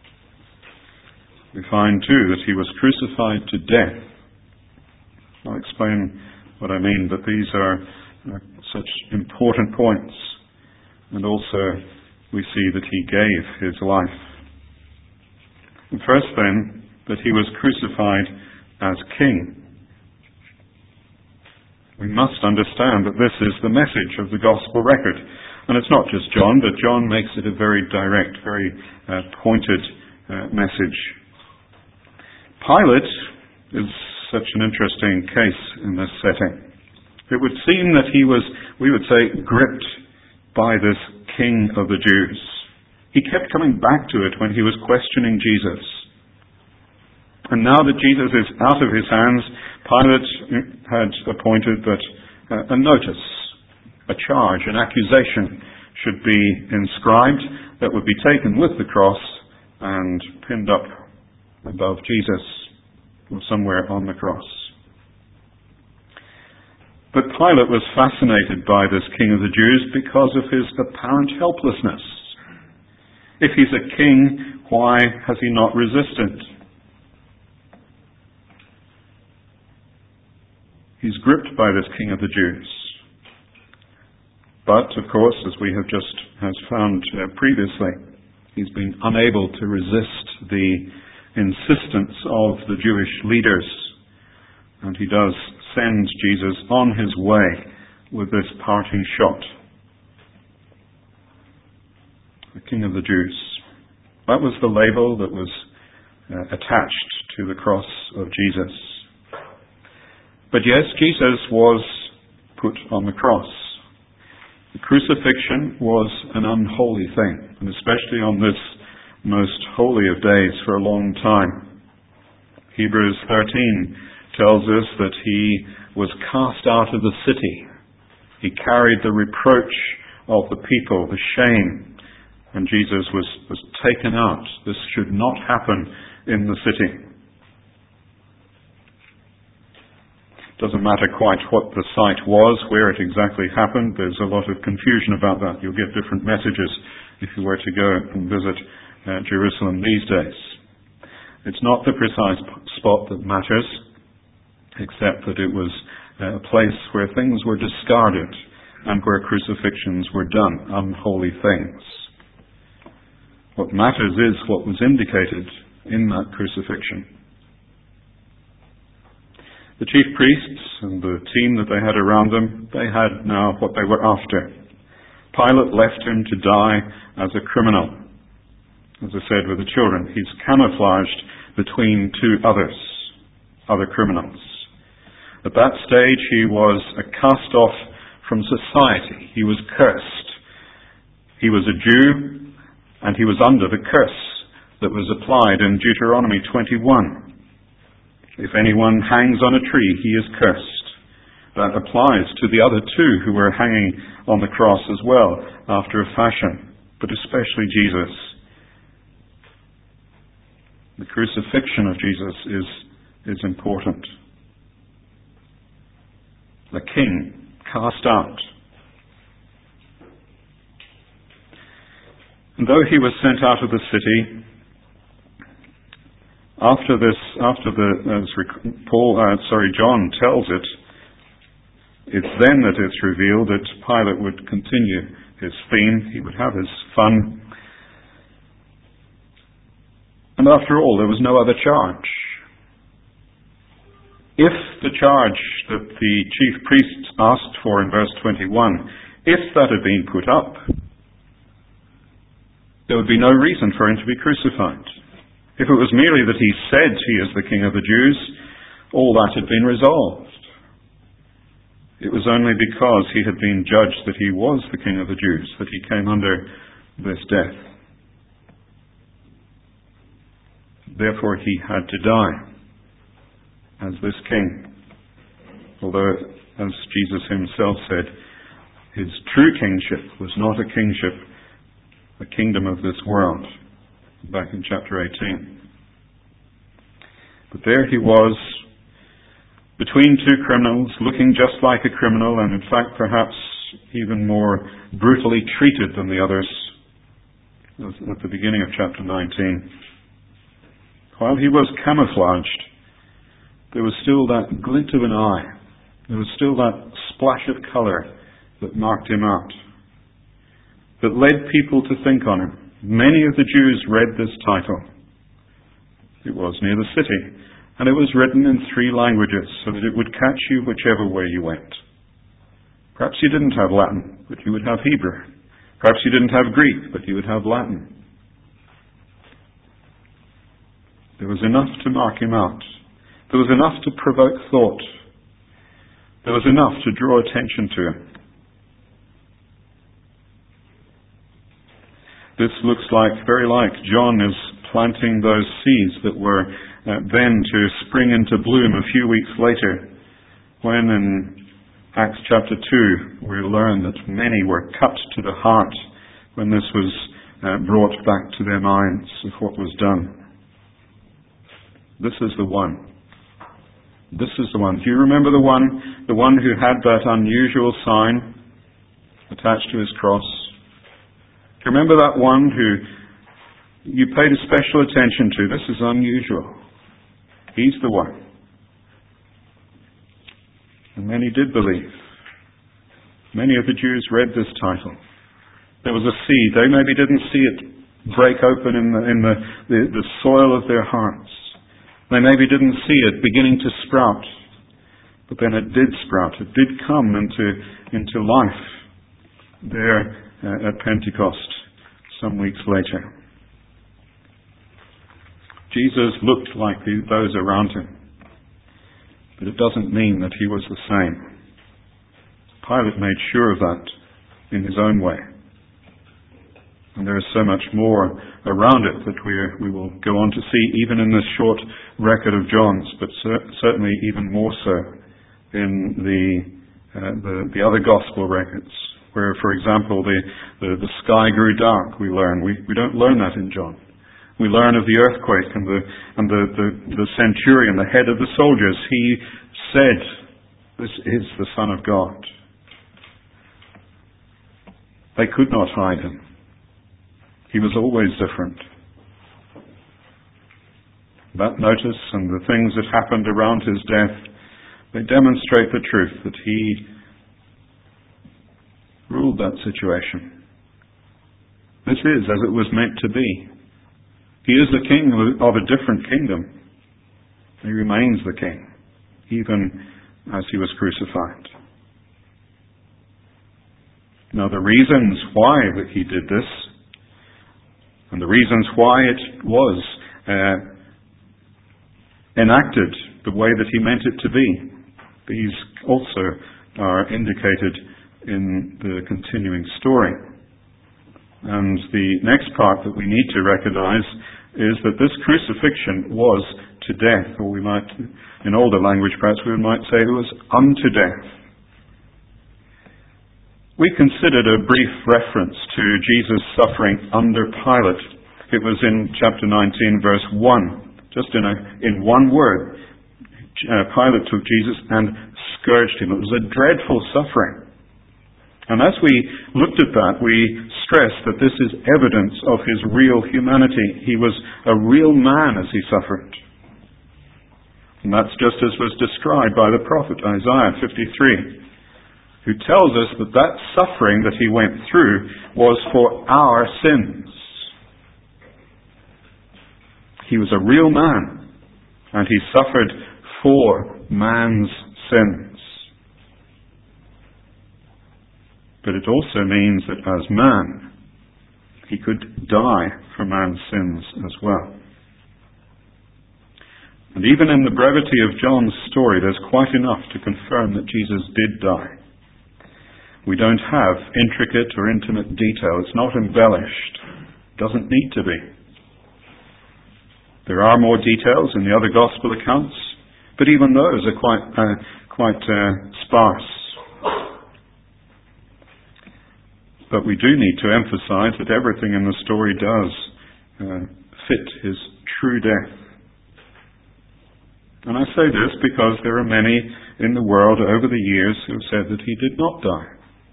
We find too that he was crucified to death. I'll explain what I mean, but these are such important points. And also we see that he gave his life. And first then, that he was crucified as king. We must understand that this is the message of the gospel record. And it's not just John, but John makes it a very direct, very pointed message. Pilate is such an interesting case in this setting. It would seem that he was, we would say, gripped by this king of the Jews. He kept coming back to it when he was questioning Jesus. And now that Jesus is out of his hands, Pilate had appointed that a notice, a charge, an accusation should be inscribed that would be taken with the cross and pinned up above Jesus or somewhere on the cross. But Pilate was fascinated by this King of the Jews because of his apparent helplessness. If he's a king, why has he not resisted? He's gripped by this King of the Jews. But, of course, as we have just found previously, he's been unable to resist the insistence of the Jewish leaders. And he does send Jesus on his way with this parting shot. The King of the Jews. That was the label that was attached to the cross of Jesus. But yes, Jesus was put on the cross. The crucifixion was an unholy thing, and especially on this most holy of days for a long time. Hebrews 13 tells us that he was cast out of the city. He carried the reproach of the people, the shame, and Jesus was taken out. This should not happen in the city. Doesn't matter quite what the site was, where it exactly happened. There's a lot of confusion about that. You'll get different messages if you were to go and visit Jerusalem these days. It's not the precise spot that matters, except that it was a place where things were discarded and where crucifixions were done, unholy things. What matters is what was indicated in that crucifixion. The chief priests and the team that they had around them, they had now what they were after. Pilate left him to die as a criminal. As I said with the children, he's camouflaged between two other criminals. At that stage, he was a cast off from society. He was cursed. He was a Jew, and he was under the curse that was applied in Deuteronomy 21. If anyone hangs on a tree, he is cursed. That applies to the other two who were hanging on the cross as well, after a fashion, but especially Jesus. The crucifixion of Jesus is important. The king cast out. And though he was sent out of the city, John tells it, it's then that it's revealed that Pilate would continue his theme, he would have his fun. And after all, there was no other charge. If the charge that the chief priests asked for in verse 21, if that had been put up, there would be no reason for him to be crucified. If it was merely that he said he is the King of the Jews, all that had been resolved. It was only because he had been judged that he was the King of the Jews that he came under this death. Therefore he had to die as this king. Although, as Jesus himself said, his true kingship was not a kingship, a kingdom of this world, back in chapter 18. But there he was, between two criminals, looking just like a criminal, and in fact perhaps even more brutally treated than the others, at the beginning of chapter 19. While he was camouflaged, there was still that glint of an eye. There was still that splash of colour that marked him out, that led people to think on him. Many of the Jews read this title. It was near the city, and it was written in 3 languages so that it would catch you whichever way you went. Perhaps you didn't have Latin, but you would have Hebrew. Perhaps you didn't have Greek, but you would have Latin. There was enough to mark him out. There was enough to provoke thought. There was enough to draw attention to him. This looks very like John is planting those seeds that were then to spring into bloom a few weeks later, when in Acts chapter 2 we learn that many were cut to the heart when this was brought back to their minds of what was done. This is the one. This is the one. Do you remember the one who had that unusual sign attached to his cross? Do you remember that one who you paid a special attention to? This is unusual. He's the one. And many did believe. Many of the Jews read this title. There was a seed. They maybe didn't see it break open in the soil of their hearts. They maybe didn't see it beginning to sprout. But then it did sprout. It did come into life there at Pentecost some weeks later. Jesus looked like those around him. But it doesn't mean that he was the same. Pilate made sure of that in his own way. And there is so much more around it that we will go on to see even in this short record of John's, but certainly even more so in the other gospel records, where, for example, the sky grew dark, we learn. We don't learn that in John. We learn of the earthquake and the centurion, the head of the soldiers. He said, "This is the Son of God." They could not hide him. He was always different. That notice and the things that happened around his death, they demonstrate the truth that he ruled that situation. This is as it was meant to be. He is the king of a different kingdom. He remains the king, even as he was crucified. Now, the reasons why that he did this, and the reasons why it was enacted the way that he meant it to be, these also are indicated in the continuing story. And the next part that we need to recognize is that this crucifixion was to death, or we might, in older language perhaps we might say it was unto death. We considered a brief reference to Jesus' suffering under Pilate. It was in chapter 19, verse 1. Just in one word, Pilate took Jesus and scourged him. It was a dreadful suffering. And as we looked at that, we stressed that this is evidence of his real humanity. He was a real man as he suffered. And that's just as was described by the prophet Isaiah 53. Who tells us that that suffering that he went through was for our sins. He was a real man, and he suffered for man's sins. But it also means that as man, he could die for man's sins as well. And even in the brevity of John's story, there's quite enough to confirm that Jesus did die. We don't have intricate or intimate detail. It's not embellished. It doesn't need to be. There are more details in the other gospel accounts, but even those are quite sparse. But we do need to emphasize that everything in the story does fit his true death. And I say this because there are many in the world over the years who have said that he did not die.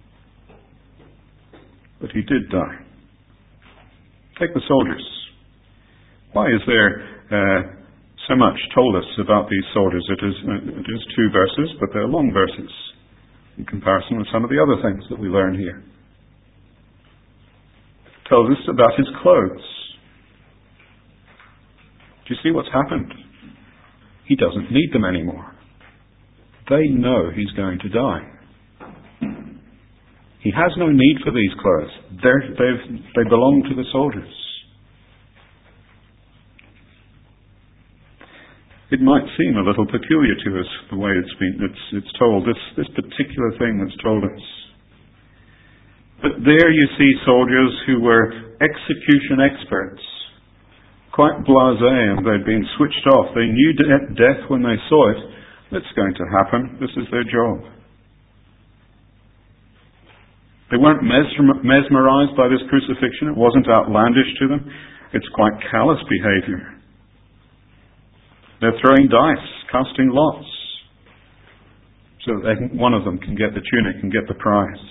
But he did die. Take the soldiers. Why is there so much told us about these soldiers? It is 2 verses, but they're long verses in comparison with some of the other things that we learn here. It tells us about his clothes. Do you see what's happened? He doesn't need them anymore. They know he's going to die. He has no need for these clothes. They belong to the soldiers. It might seem a little peculiar to us the way it's told, this particular thing that's told us. But there you see soldiers who were execution experts, quite blasé, and they'd been switched off. They knew death when they saw it. It's going to happen. This is their job. They weren't mesmerized by this crucifixion. It wasn't outlandish to them. It's quite callous behavior. They're throwing dice, casting lots, so that one of them can get the tunic and get the prize.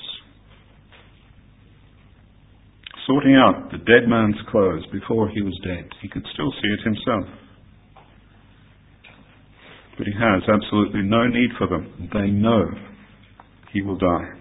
Sorting out the dead man's clothes before he was dead. He could still see it himself. But he has absolutely no need for them. They know he will die.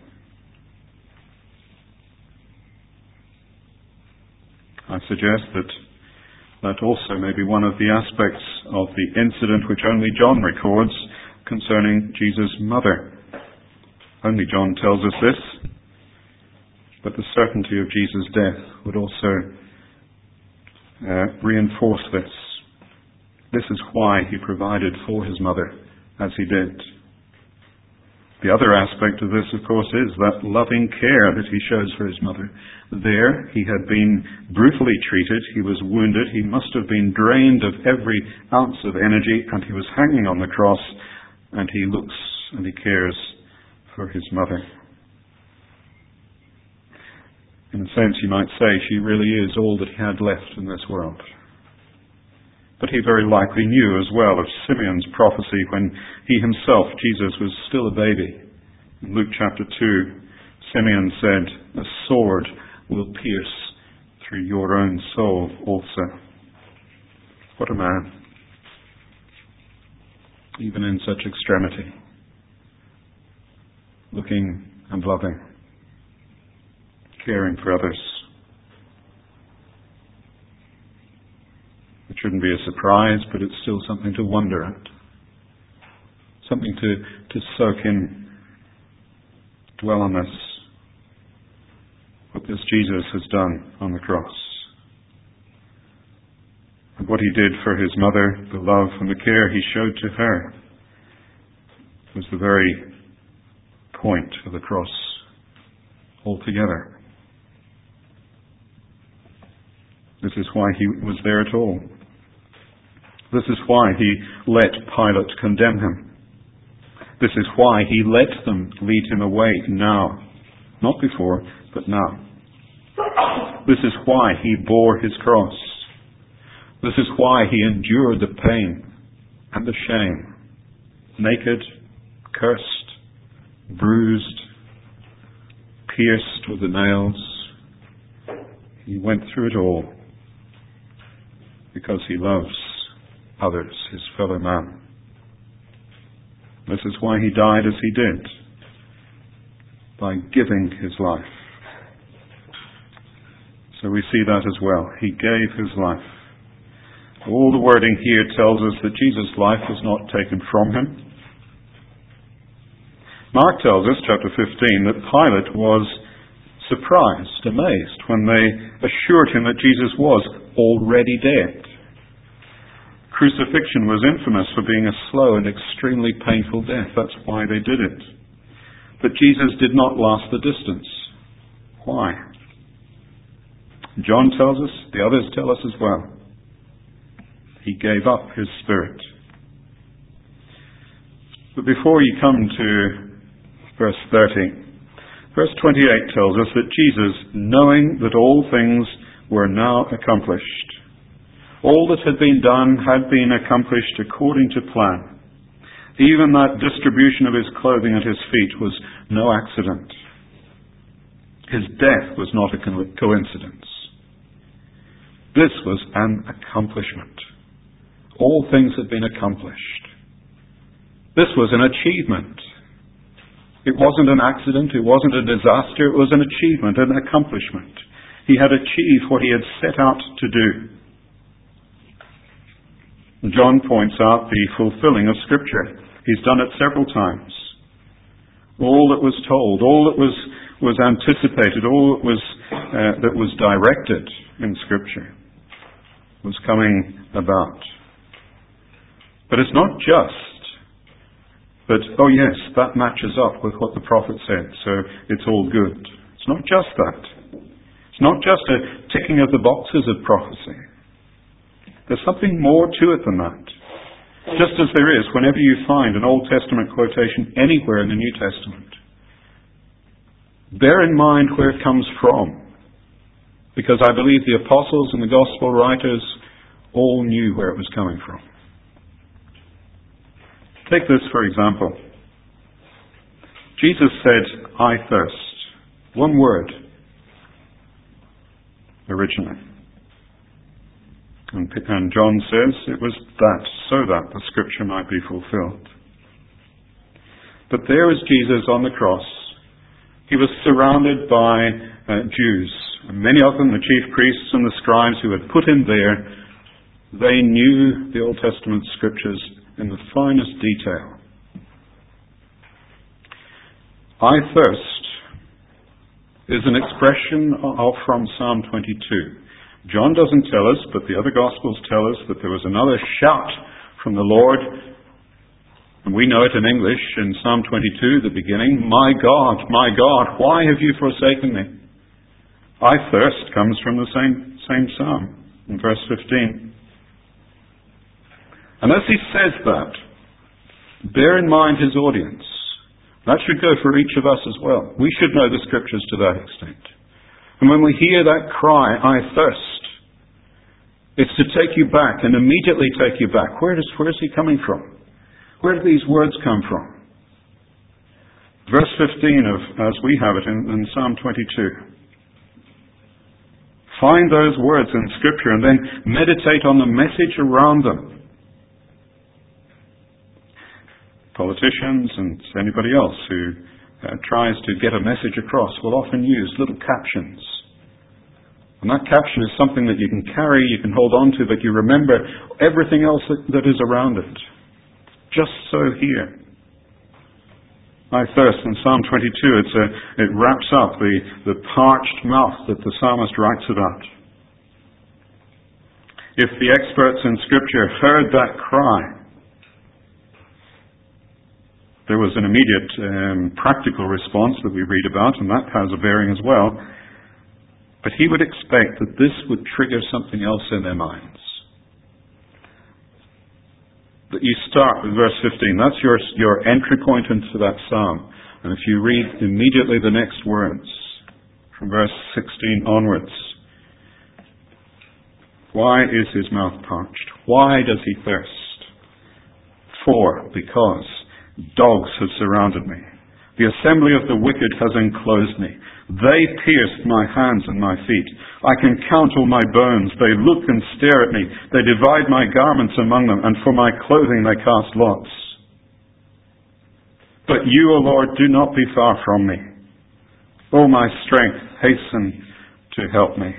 I suggest that also may be one of the aspects of the incident which only John records concerning Jesus' mother. Only John tells us this, but the certainty of Jesus' death would also reinforce this. This is why he provided for his mother as he did. The other aspect of this, of course, is that loving care that he shows for his mother. There, he had been brutally treated, he was wounded, he must have been drained of every ounce of energy, and he was hanging on the cross, and he looks and he cares for his mother. In a sense, you might say, she really is all that he had left in this world. But he very likely knew as well of Simeon's prophecy when he himself, Jesus, was still a baby. In Luke chapter 2, Simeon said, "A sword will pierce through your own soul also." What a man. Even in such extremity. Looking and loving. Caring for others. It shouldn't be a surprise, but it's still something to wonder at. Something to soak in, dwell on this. What this Jesus has done on the cross. And what he did for his mother, the love and the care he showed to her, was the very point of the cross altogether. This is why he was there at all. This is why he let Pilate condemn him. This is why he let them lead him away now. Not before, but now. This is why he bore his cross. This is why he endured the pain and the shame. Naked, cursed, bruised, pierced with the nails. He went through it all because he loves others, his fellow man. This is why he died as he did, by giving his life. So we see that as well. He gave his life. All the wording here tells us that Jesus' life was not taken from him. Mark tells us, chapter 15, that Pilate was surprised, amazed, when they assured him that Jesus was already dead. Crucifixion was infamous for being a slow and extremely painful death. That's why they did it. But Jesus did not last the distance. Why? John tells us, the others tell us as well. He gave up his spirit. But before you come to verse 30, verse 28 tells us that Jesus, knowing that all things were now accomplished, all that had been done had been accomplished according to plan. Even that distribution of his clothing at his feet was no accident. His death was not a coincidence. This was an accomplishment. All things had been accomplished. This was an achievement. It wasn't an accident, it wasn't a disaster, it was an achievement, an accomplishment. He had achieved what he had set out to do. John points out the fulfilling of Scripture. He's done it several times. All that was told, all that was anticipated, all that was directed in Scripture was coming about. But it's not just that, oh yes, that matches up with what the prophet said, so it's all good. It's not just that. It's not just a ticking of the boxes of prophecy. There's something more to it than that. Just as there is whenever you find an Old Testament quotation anywhere in the New Testament. bear in mind where it comes from, because I believe the apostles and the gospel writers all knew where it was coming from. Take this for example. Jesus said, "I thirst." One word originally. And John says it was that, so that the scripture might be fulfilled. But there was Jesus on the cross. He was surrounded by Jews. And many of them, the chief priests and the scribes who had put him there, they knew the Old Testament scriptures in the finest detail. "I thirst" is an expression from Psalm 22. John doesn't tell us, but the other Gospels tell us that there was another shout from the Lord, and we know it in English in Psalm 22, the beginning, my God, why have you forsaken me?" "I thirst" comes from the same psalm in verse 15. And as he says that, bear in mind his audience. That should go for each of us as well. We should know the scriptures to that extent. And when we hear that cry, "I thirst," it's to take you back and immediately take you back. Where is he coming from? Where do these words come from? Verse 15 as we have it in Psalm 22. Find those words in Scripture and then meditate on the message around them. Politicians and anybody else who tries to get a message across will often use little captions. And that caption is something that you can carry, you can hold on to, but you remember everything else that is around it. Just so here. "I thirst" in Psalm 22, it wraps up the parched mouth that the psalmist writes about. If the experts in Scripture heard that cry, there was an immediate practical response that we read about, and that has a bearing as well. But he would expect that this would trigger something else in their minds. That you start with verse 15. That's your entry point into that psalm. And if you read immediately the next words, from verse 16 onwards. "Why is his mouth parched? Why does he thirst? Because dogs have surrounded me. The assembly of the wicked has enclosed me. They pierced my hands and my feet. I can count all my bones. They look and stare at me. They divide my garments among them, and for my clothing they cast lots. But you, O Lord, do not be far from me. O my strength, hasten to help me."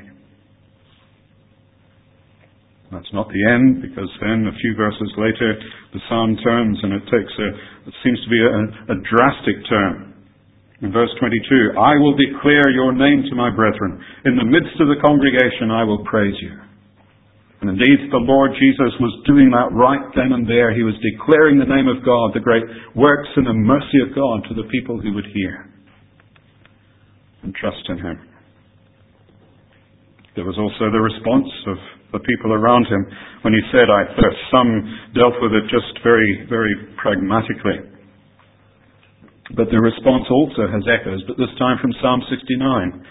That's not the end, because then a few verses later the psalm turns and it seems to be a drastic turn. In verse 22, "I will declare your name to my brethren. In the midst of the congregation I will praise you." And indeed the Lord Jesus was doing that right then and there. He was declaring the name of God, the great works and the mercy of God to the people who would hear and trust in him. There was also the response of the people around him when he said, "I thirst." Some dealt with it just very, very pragmatically. But the response also has echoes, but this time from Psalm 69.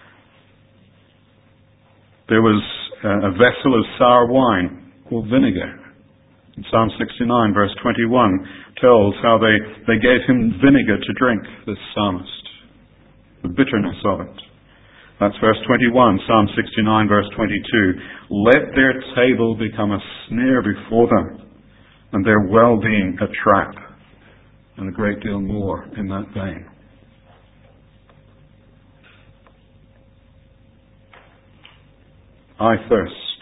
There was a vessel of sour wine, or vinegar. In Psalm 69, verse 21, tells how they gave him vinegar to drink, this psalmist. The bitterness of it. That's verse 21, Psalm 69, verse 22. "Let their table become a snare before them, and their well-being a trap." And a great deal more in that vein. "I thirst."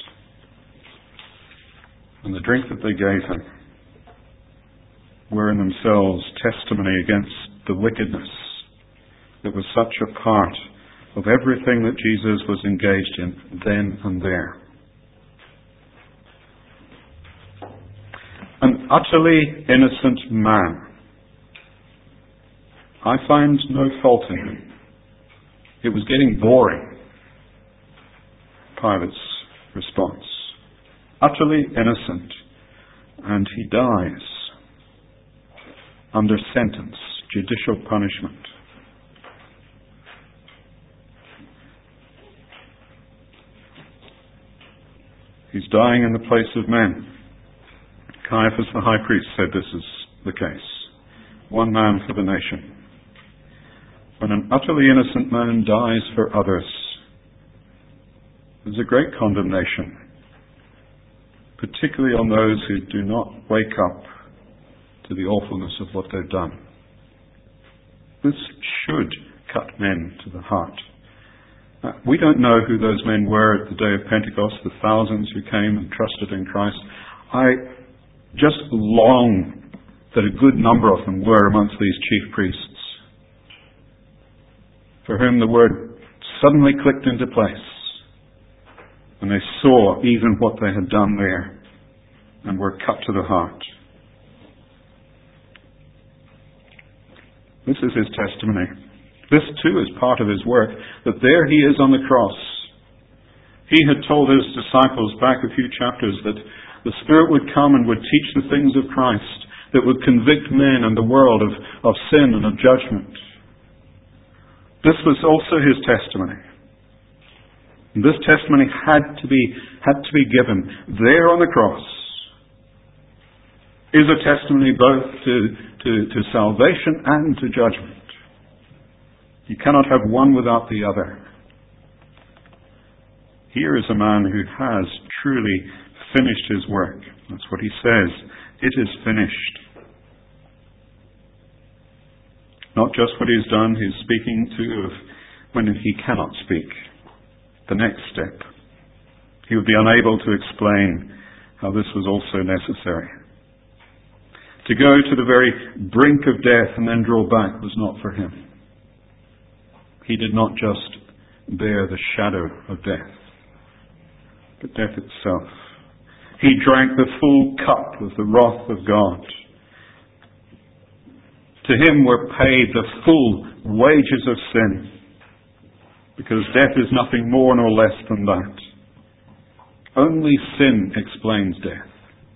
And the drink that they gave him were in themselves testimony against the wickedness that was such a part of everything that Jesus was engaged in then and there. An utterly innocent man. I find no fault in him. It was getting boring, Pilate's response. Utterly innocent, and he dies under sentence, judicial punishment. dying in the place of men. Caiaphas the high priest said this is the case. One man for the nation. When an utterly innocent man dies for others, there's a great condemnation, particularly on those who do not wake up to the awfulness of what they've done. This should cut men to the heart. We don't know who those men were at the day of Pentecost, the thousands who came and trusted in Christ. I just long that a good number of them were amongst these chief priests, for whom the word suddenly clicked into place, and they saw even what they had done there, and were cut to the heart. This is his testimony. This too is part of his work, that there he is on the cross. He had told his disciples back a few chapters that the Spirit would come and would teach the things of Christ, that would convict men and the world of sin and of judgment. This was also his testimony. And this testimony had to be given there on the cross. Is a testimony both to salvation and to judgment. You cannot have one without the other. Here is a man who has truly finished his work. That's what he says. It is finished. Not just what he's done, he's speaking too of when he cannot speak. The next step. He would be unable to explain how this was also necessary. To go to the very brink of death and then draw back was not for him. He did not just bear the shadow of death, but death itself. He drank the full cup of the wrath of God. To him were paid the full wages of sin, because death is nothing more nor less than that. Only sin explains death.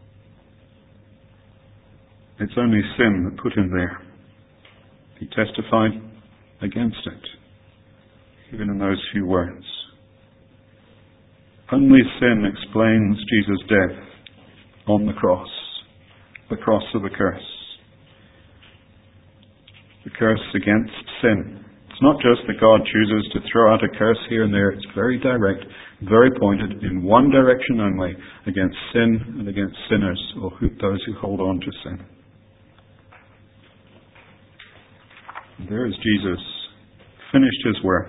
It's only sin that put him there. He testified against it, even in those few words. Only sin explains Jesus' death on the cross of the curse. The curse against sin. It's not just that God chooses to throw out a curse here and there. It's very direct, very pointed, in one direction only, against sin and against sinners, or those who hold on to sin. And there is Jesus, finished his work.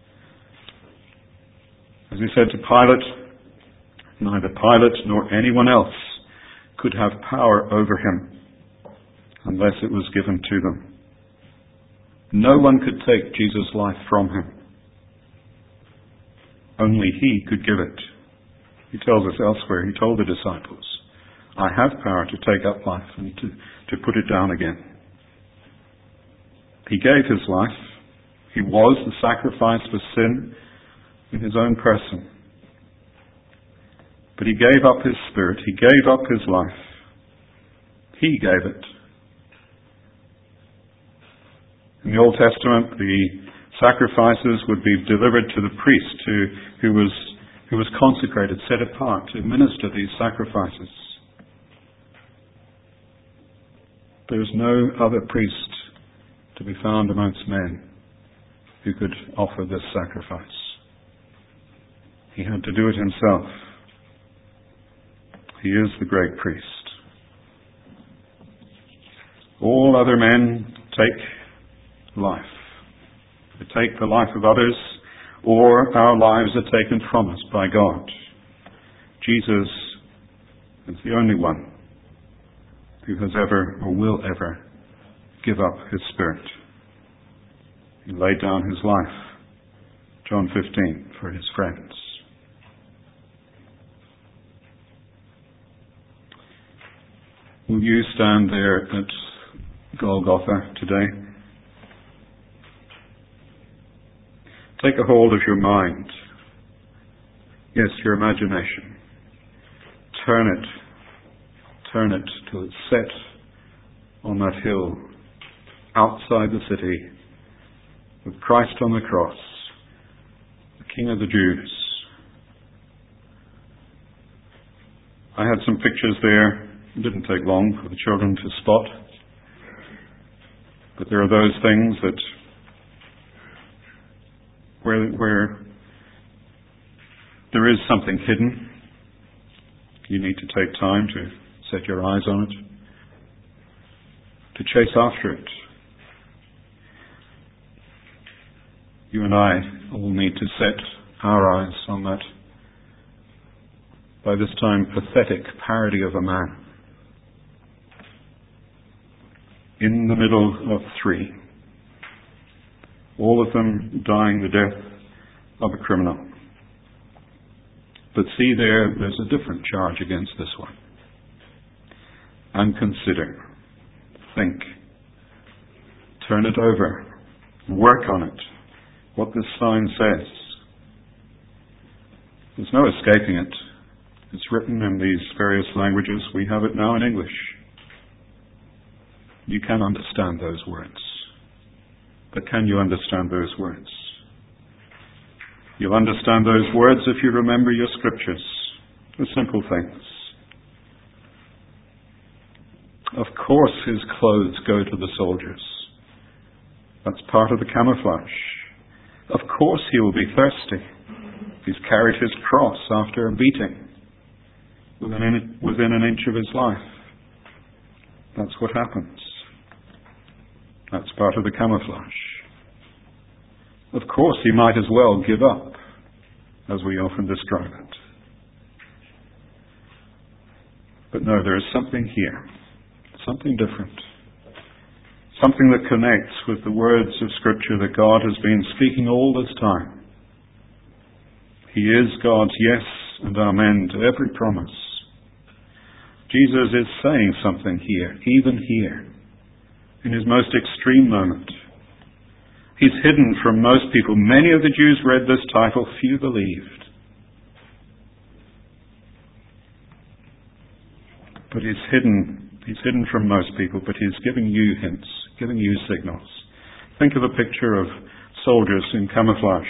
As he said to Pilate, neither Pilate nor anyone else could have power over him unless it was given to them. No one could take Jesus' life from him. Only he could give it. He tells us elsewhere, he told the disciples, I have power to take up life and to put it down again. He gave his life. He was the sacrifice for sin in his own person. But he gave up his spirit. He gave up his life. He gave it. In the Old Testament, the sacrifices would be delivered to the priest who was consecrated, set apart to administer these sacrifices. There is no other priest to be found amongst men who could offer this sacrifice. He had to do it himself. He is the great priest. All other men take life. They take the life of others, or our lives are taken from us by God. Jesus is the only one who has ever or will ever give up his spirit. He laid down his life, John 15, for his friends. Will you stand there at Golgotha today? Take a hold of your mind. Yes, your imagination. Turn it till it's set on that hill outside the city with Christ on the cross, the King of the Jews. I had some pictures there. It didn't take long for the children to spot. But there are those things that where there is something hidden, you need to take time to set your eyes on it, to chase after it. You and I all need to set our eyes on that, by this time, pathetic parody of a man in the middle of three, all of them dying the death of a criminal. But see there's a different charge against this one. And consider, think, turn it over, work on it, what this sign says. There's no escaping it. It's written in these various languages. We have it now in English. You can understand those words. But can you understand those words? You'll understand those words if you remember your scriptures, the simple things. Of course his clothes go to the soldiers. That's part of the camouflage. Of course he will be thirsty. He's carried his cross after a beating within an inch of his life. That's what happens. That's part of the camouflage. Of course, he might as well give up, as we often describe it. But no, there is something here, something different, something that connects with the words of Scripture that God has been speaking all this time. He is God's yes and amen to every promise. Jesus is saying something here, even here, in his most extreme moment. He's hidden from most people. Many of the Jews read this title, few believed. But he's hidden from most people, but he's giving you hints, giving you signals. Think of a picture of soldiers in camouflage.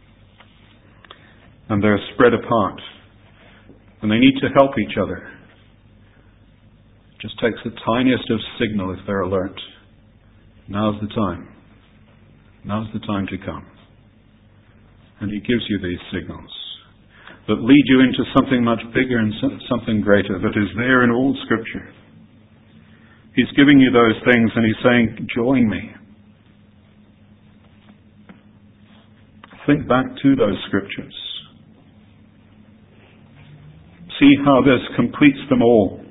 And they're spread apart. And they need to help each other. It just takes the tiniest of signal if they're alert. Now's the time. Now's the time to come. And he gives you these signals that lead you into something much bigger and something greater that is there in all Scripture. He's giving you those things and he's saying, join me. Think back to those Scriptures. See how this completes them all.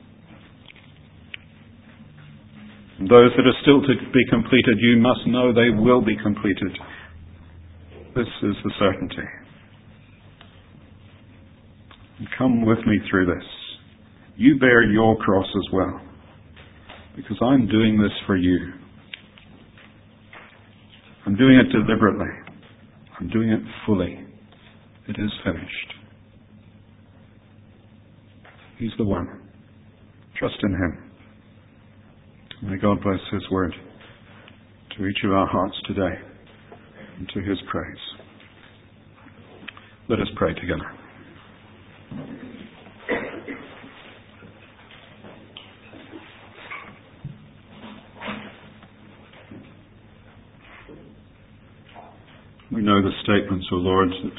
Those that are still to be completed, you must know they will be completed. This is the certainty. And come with me through this. You bear your cross as well, because I'm doing this for you. I'm doing it deliberately. I'm doing it fully. It is finished. He's the one. Trust in him. May God bless his word to each of our hearts today and to his praise. Let us pray together. We know the statements, O Lord, that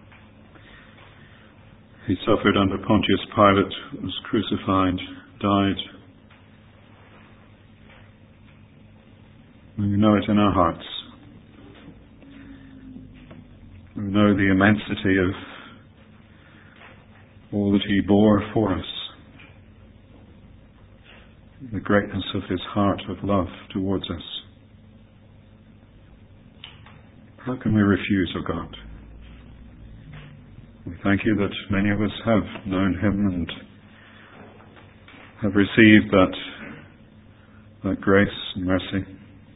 he suffered under Pontius Pilate, was crucified, died. We know it in our hearts. We know the immensity of all that he bore for us. The greatness of his heart of love towards us. How can we refuse, O God? We thank you that many of us have known him and have received that grace and mercy.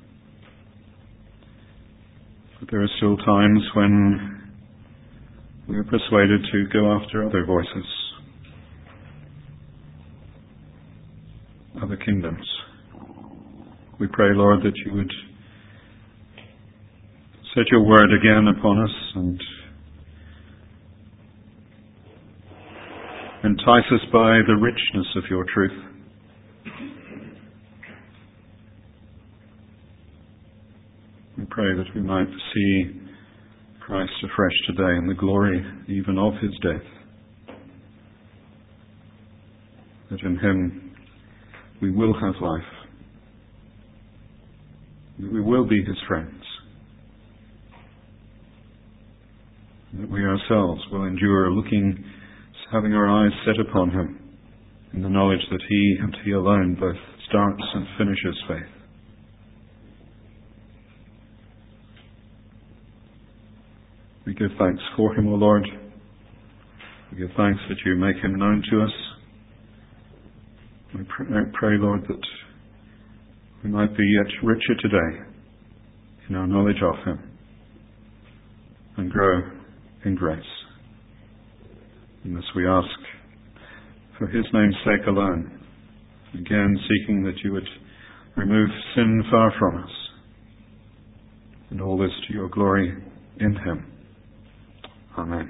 But there are still times when we are persuaded to go after other voices, other kingdoms. We pray, Lord, that you would set your word again upon us and Entice us by the richness of your truth. We pray that we might see Christ afresh today in the glory even of his death. That in him we will have life. That we will be his friends. That we ourselves will endure looking, having our eyes set upon him in the knowledge that he and he alone both starts and finishes faith. We give thanks for him, O Lord. We give thanks that you make him known to us. We pray, Lord, that we might be yet richer today in our knowledge of him and grow in grace. And this we ask for his name's sake alone, again seeking that you would remove sin far from us, and all this to your glory in him. Amen.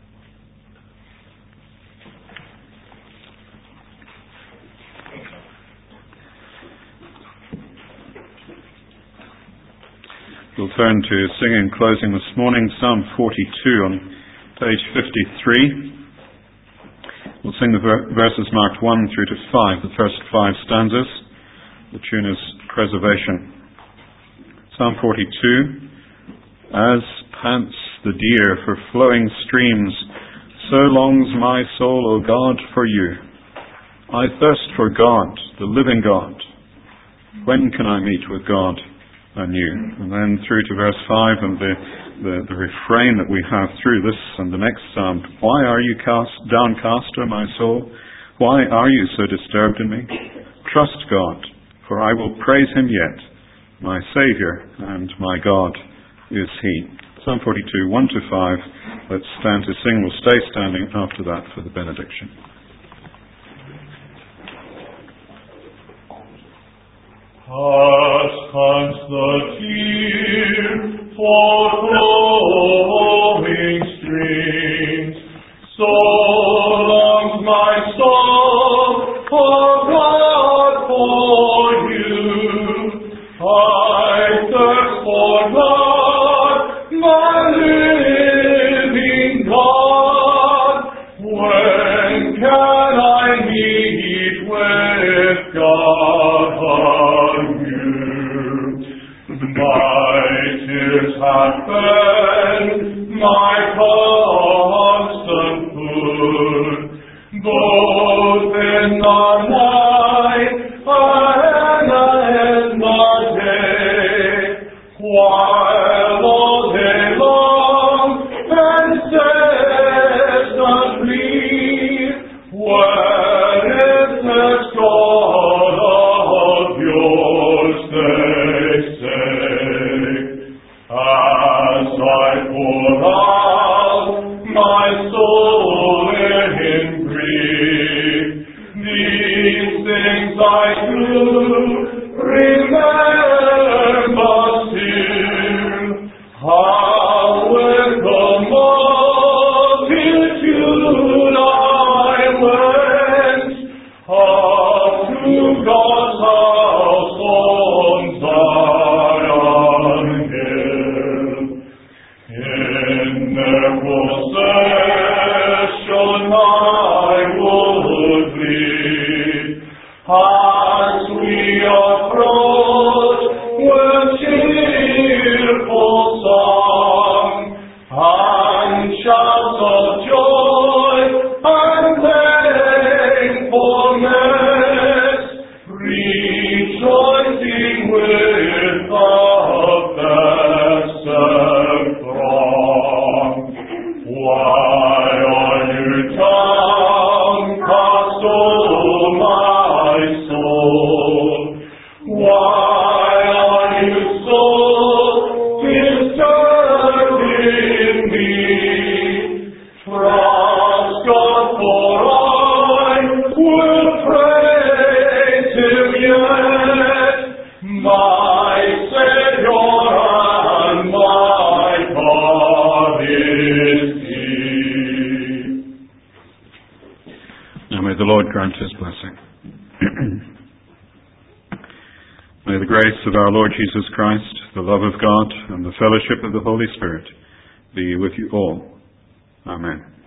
We'll turn to singing closing this morning, Psalm 42 on page 53. We'll sing the verses marked 1 through to 5, the first 5 stanzas. The tune is Preservation. Psalm 42. As pants the deer for flowing streams, so longs my soul, O God, for you. I thirst for God, the living God. When can I meet with God anew? And then through to verse 5 and the refrain that we have through this and the next psalm. Why are you downcast, O my soul? Why are you so disturbed in me? Trust God, for I will praise him yet. My Saviour and my God is he. Psalm 42, 1 to 5. Let's stand to sing. We'll stay standing after that for the benediction. Hush, hush the deer for flowing streams, so longs my soul, O God, for you. I thirst for God, my living God. When can I meet with God anew? My tears have been my constant food, both in the night and in the day, while all day long incessantly, when is this God of yours, they say, as I pour out my soul in grief, these things I do remember still. grant his blessing. May the grace of our Lord Jesus Christ, the love of God, and the fellowship of the Holy Spirit be with you all. Amen.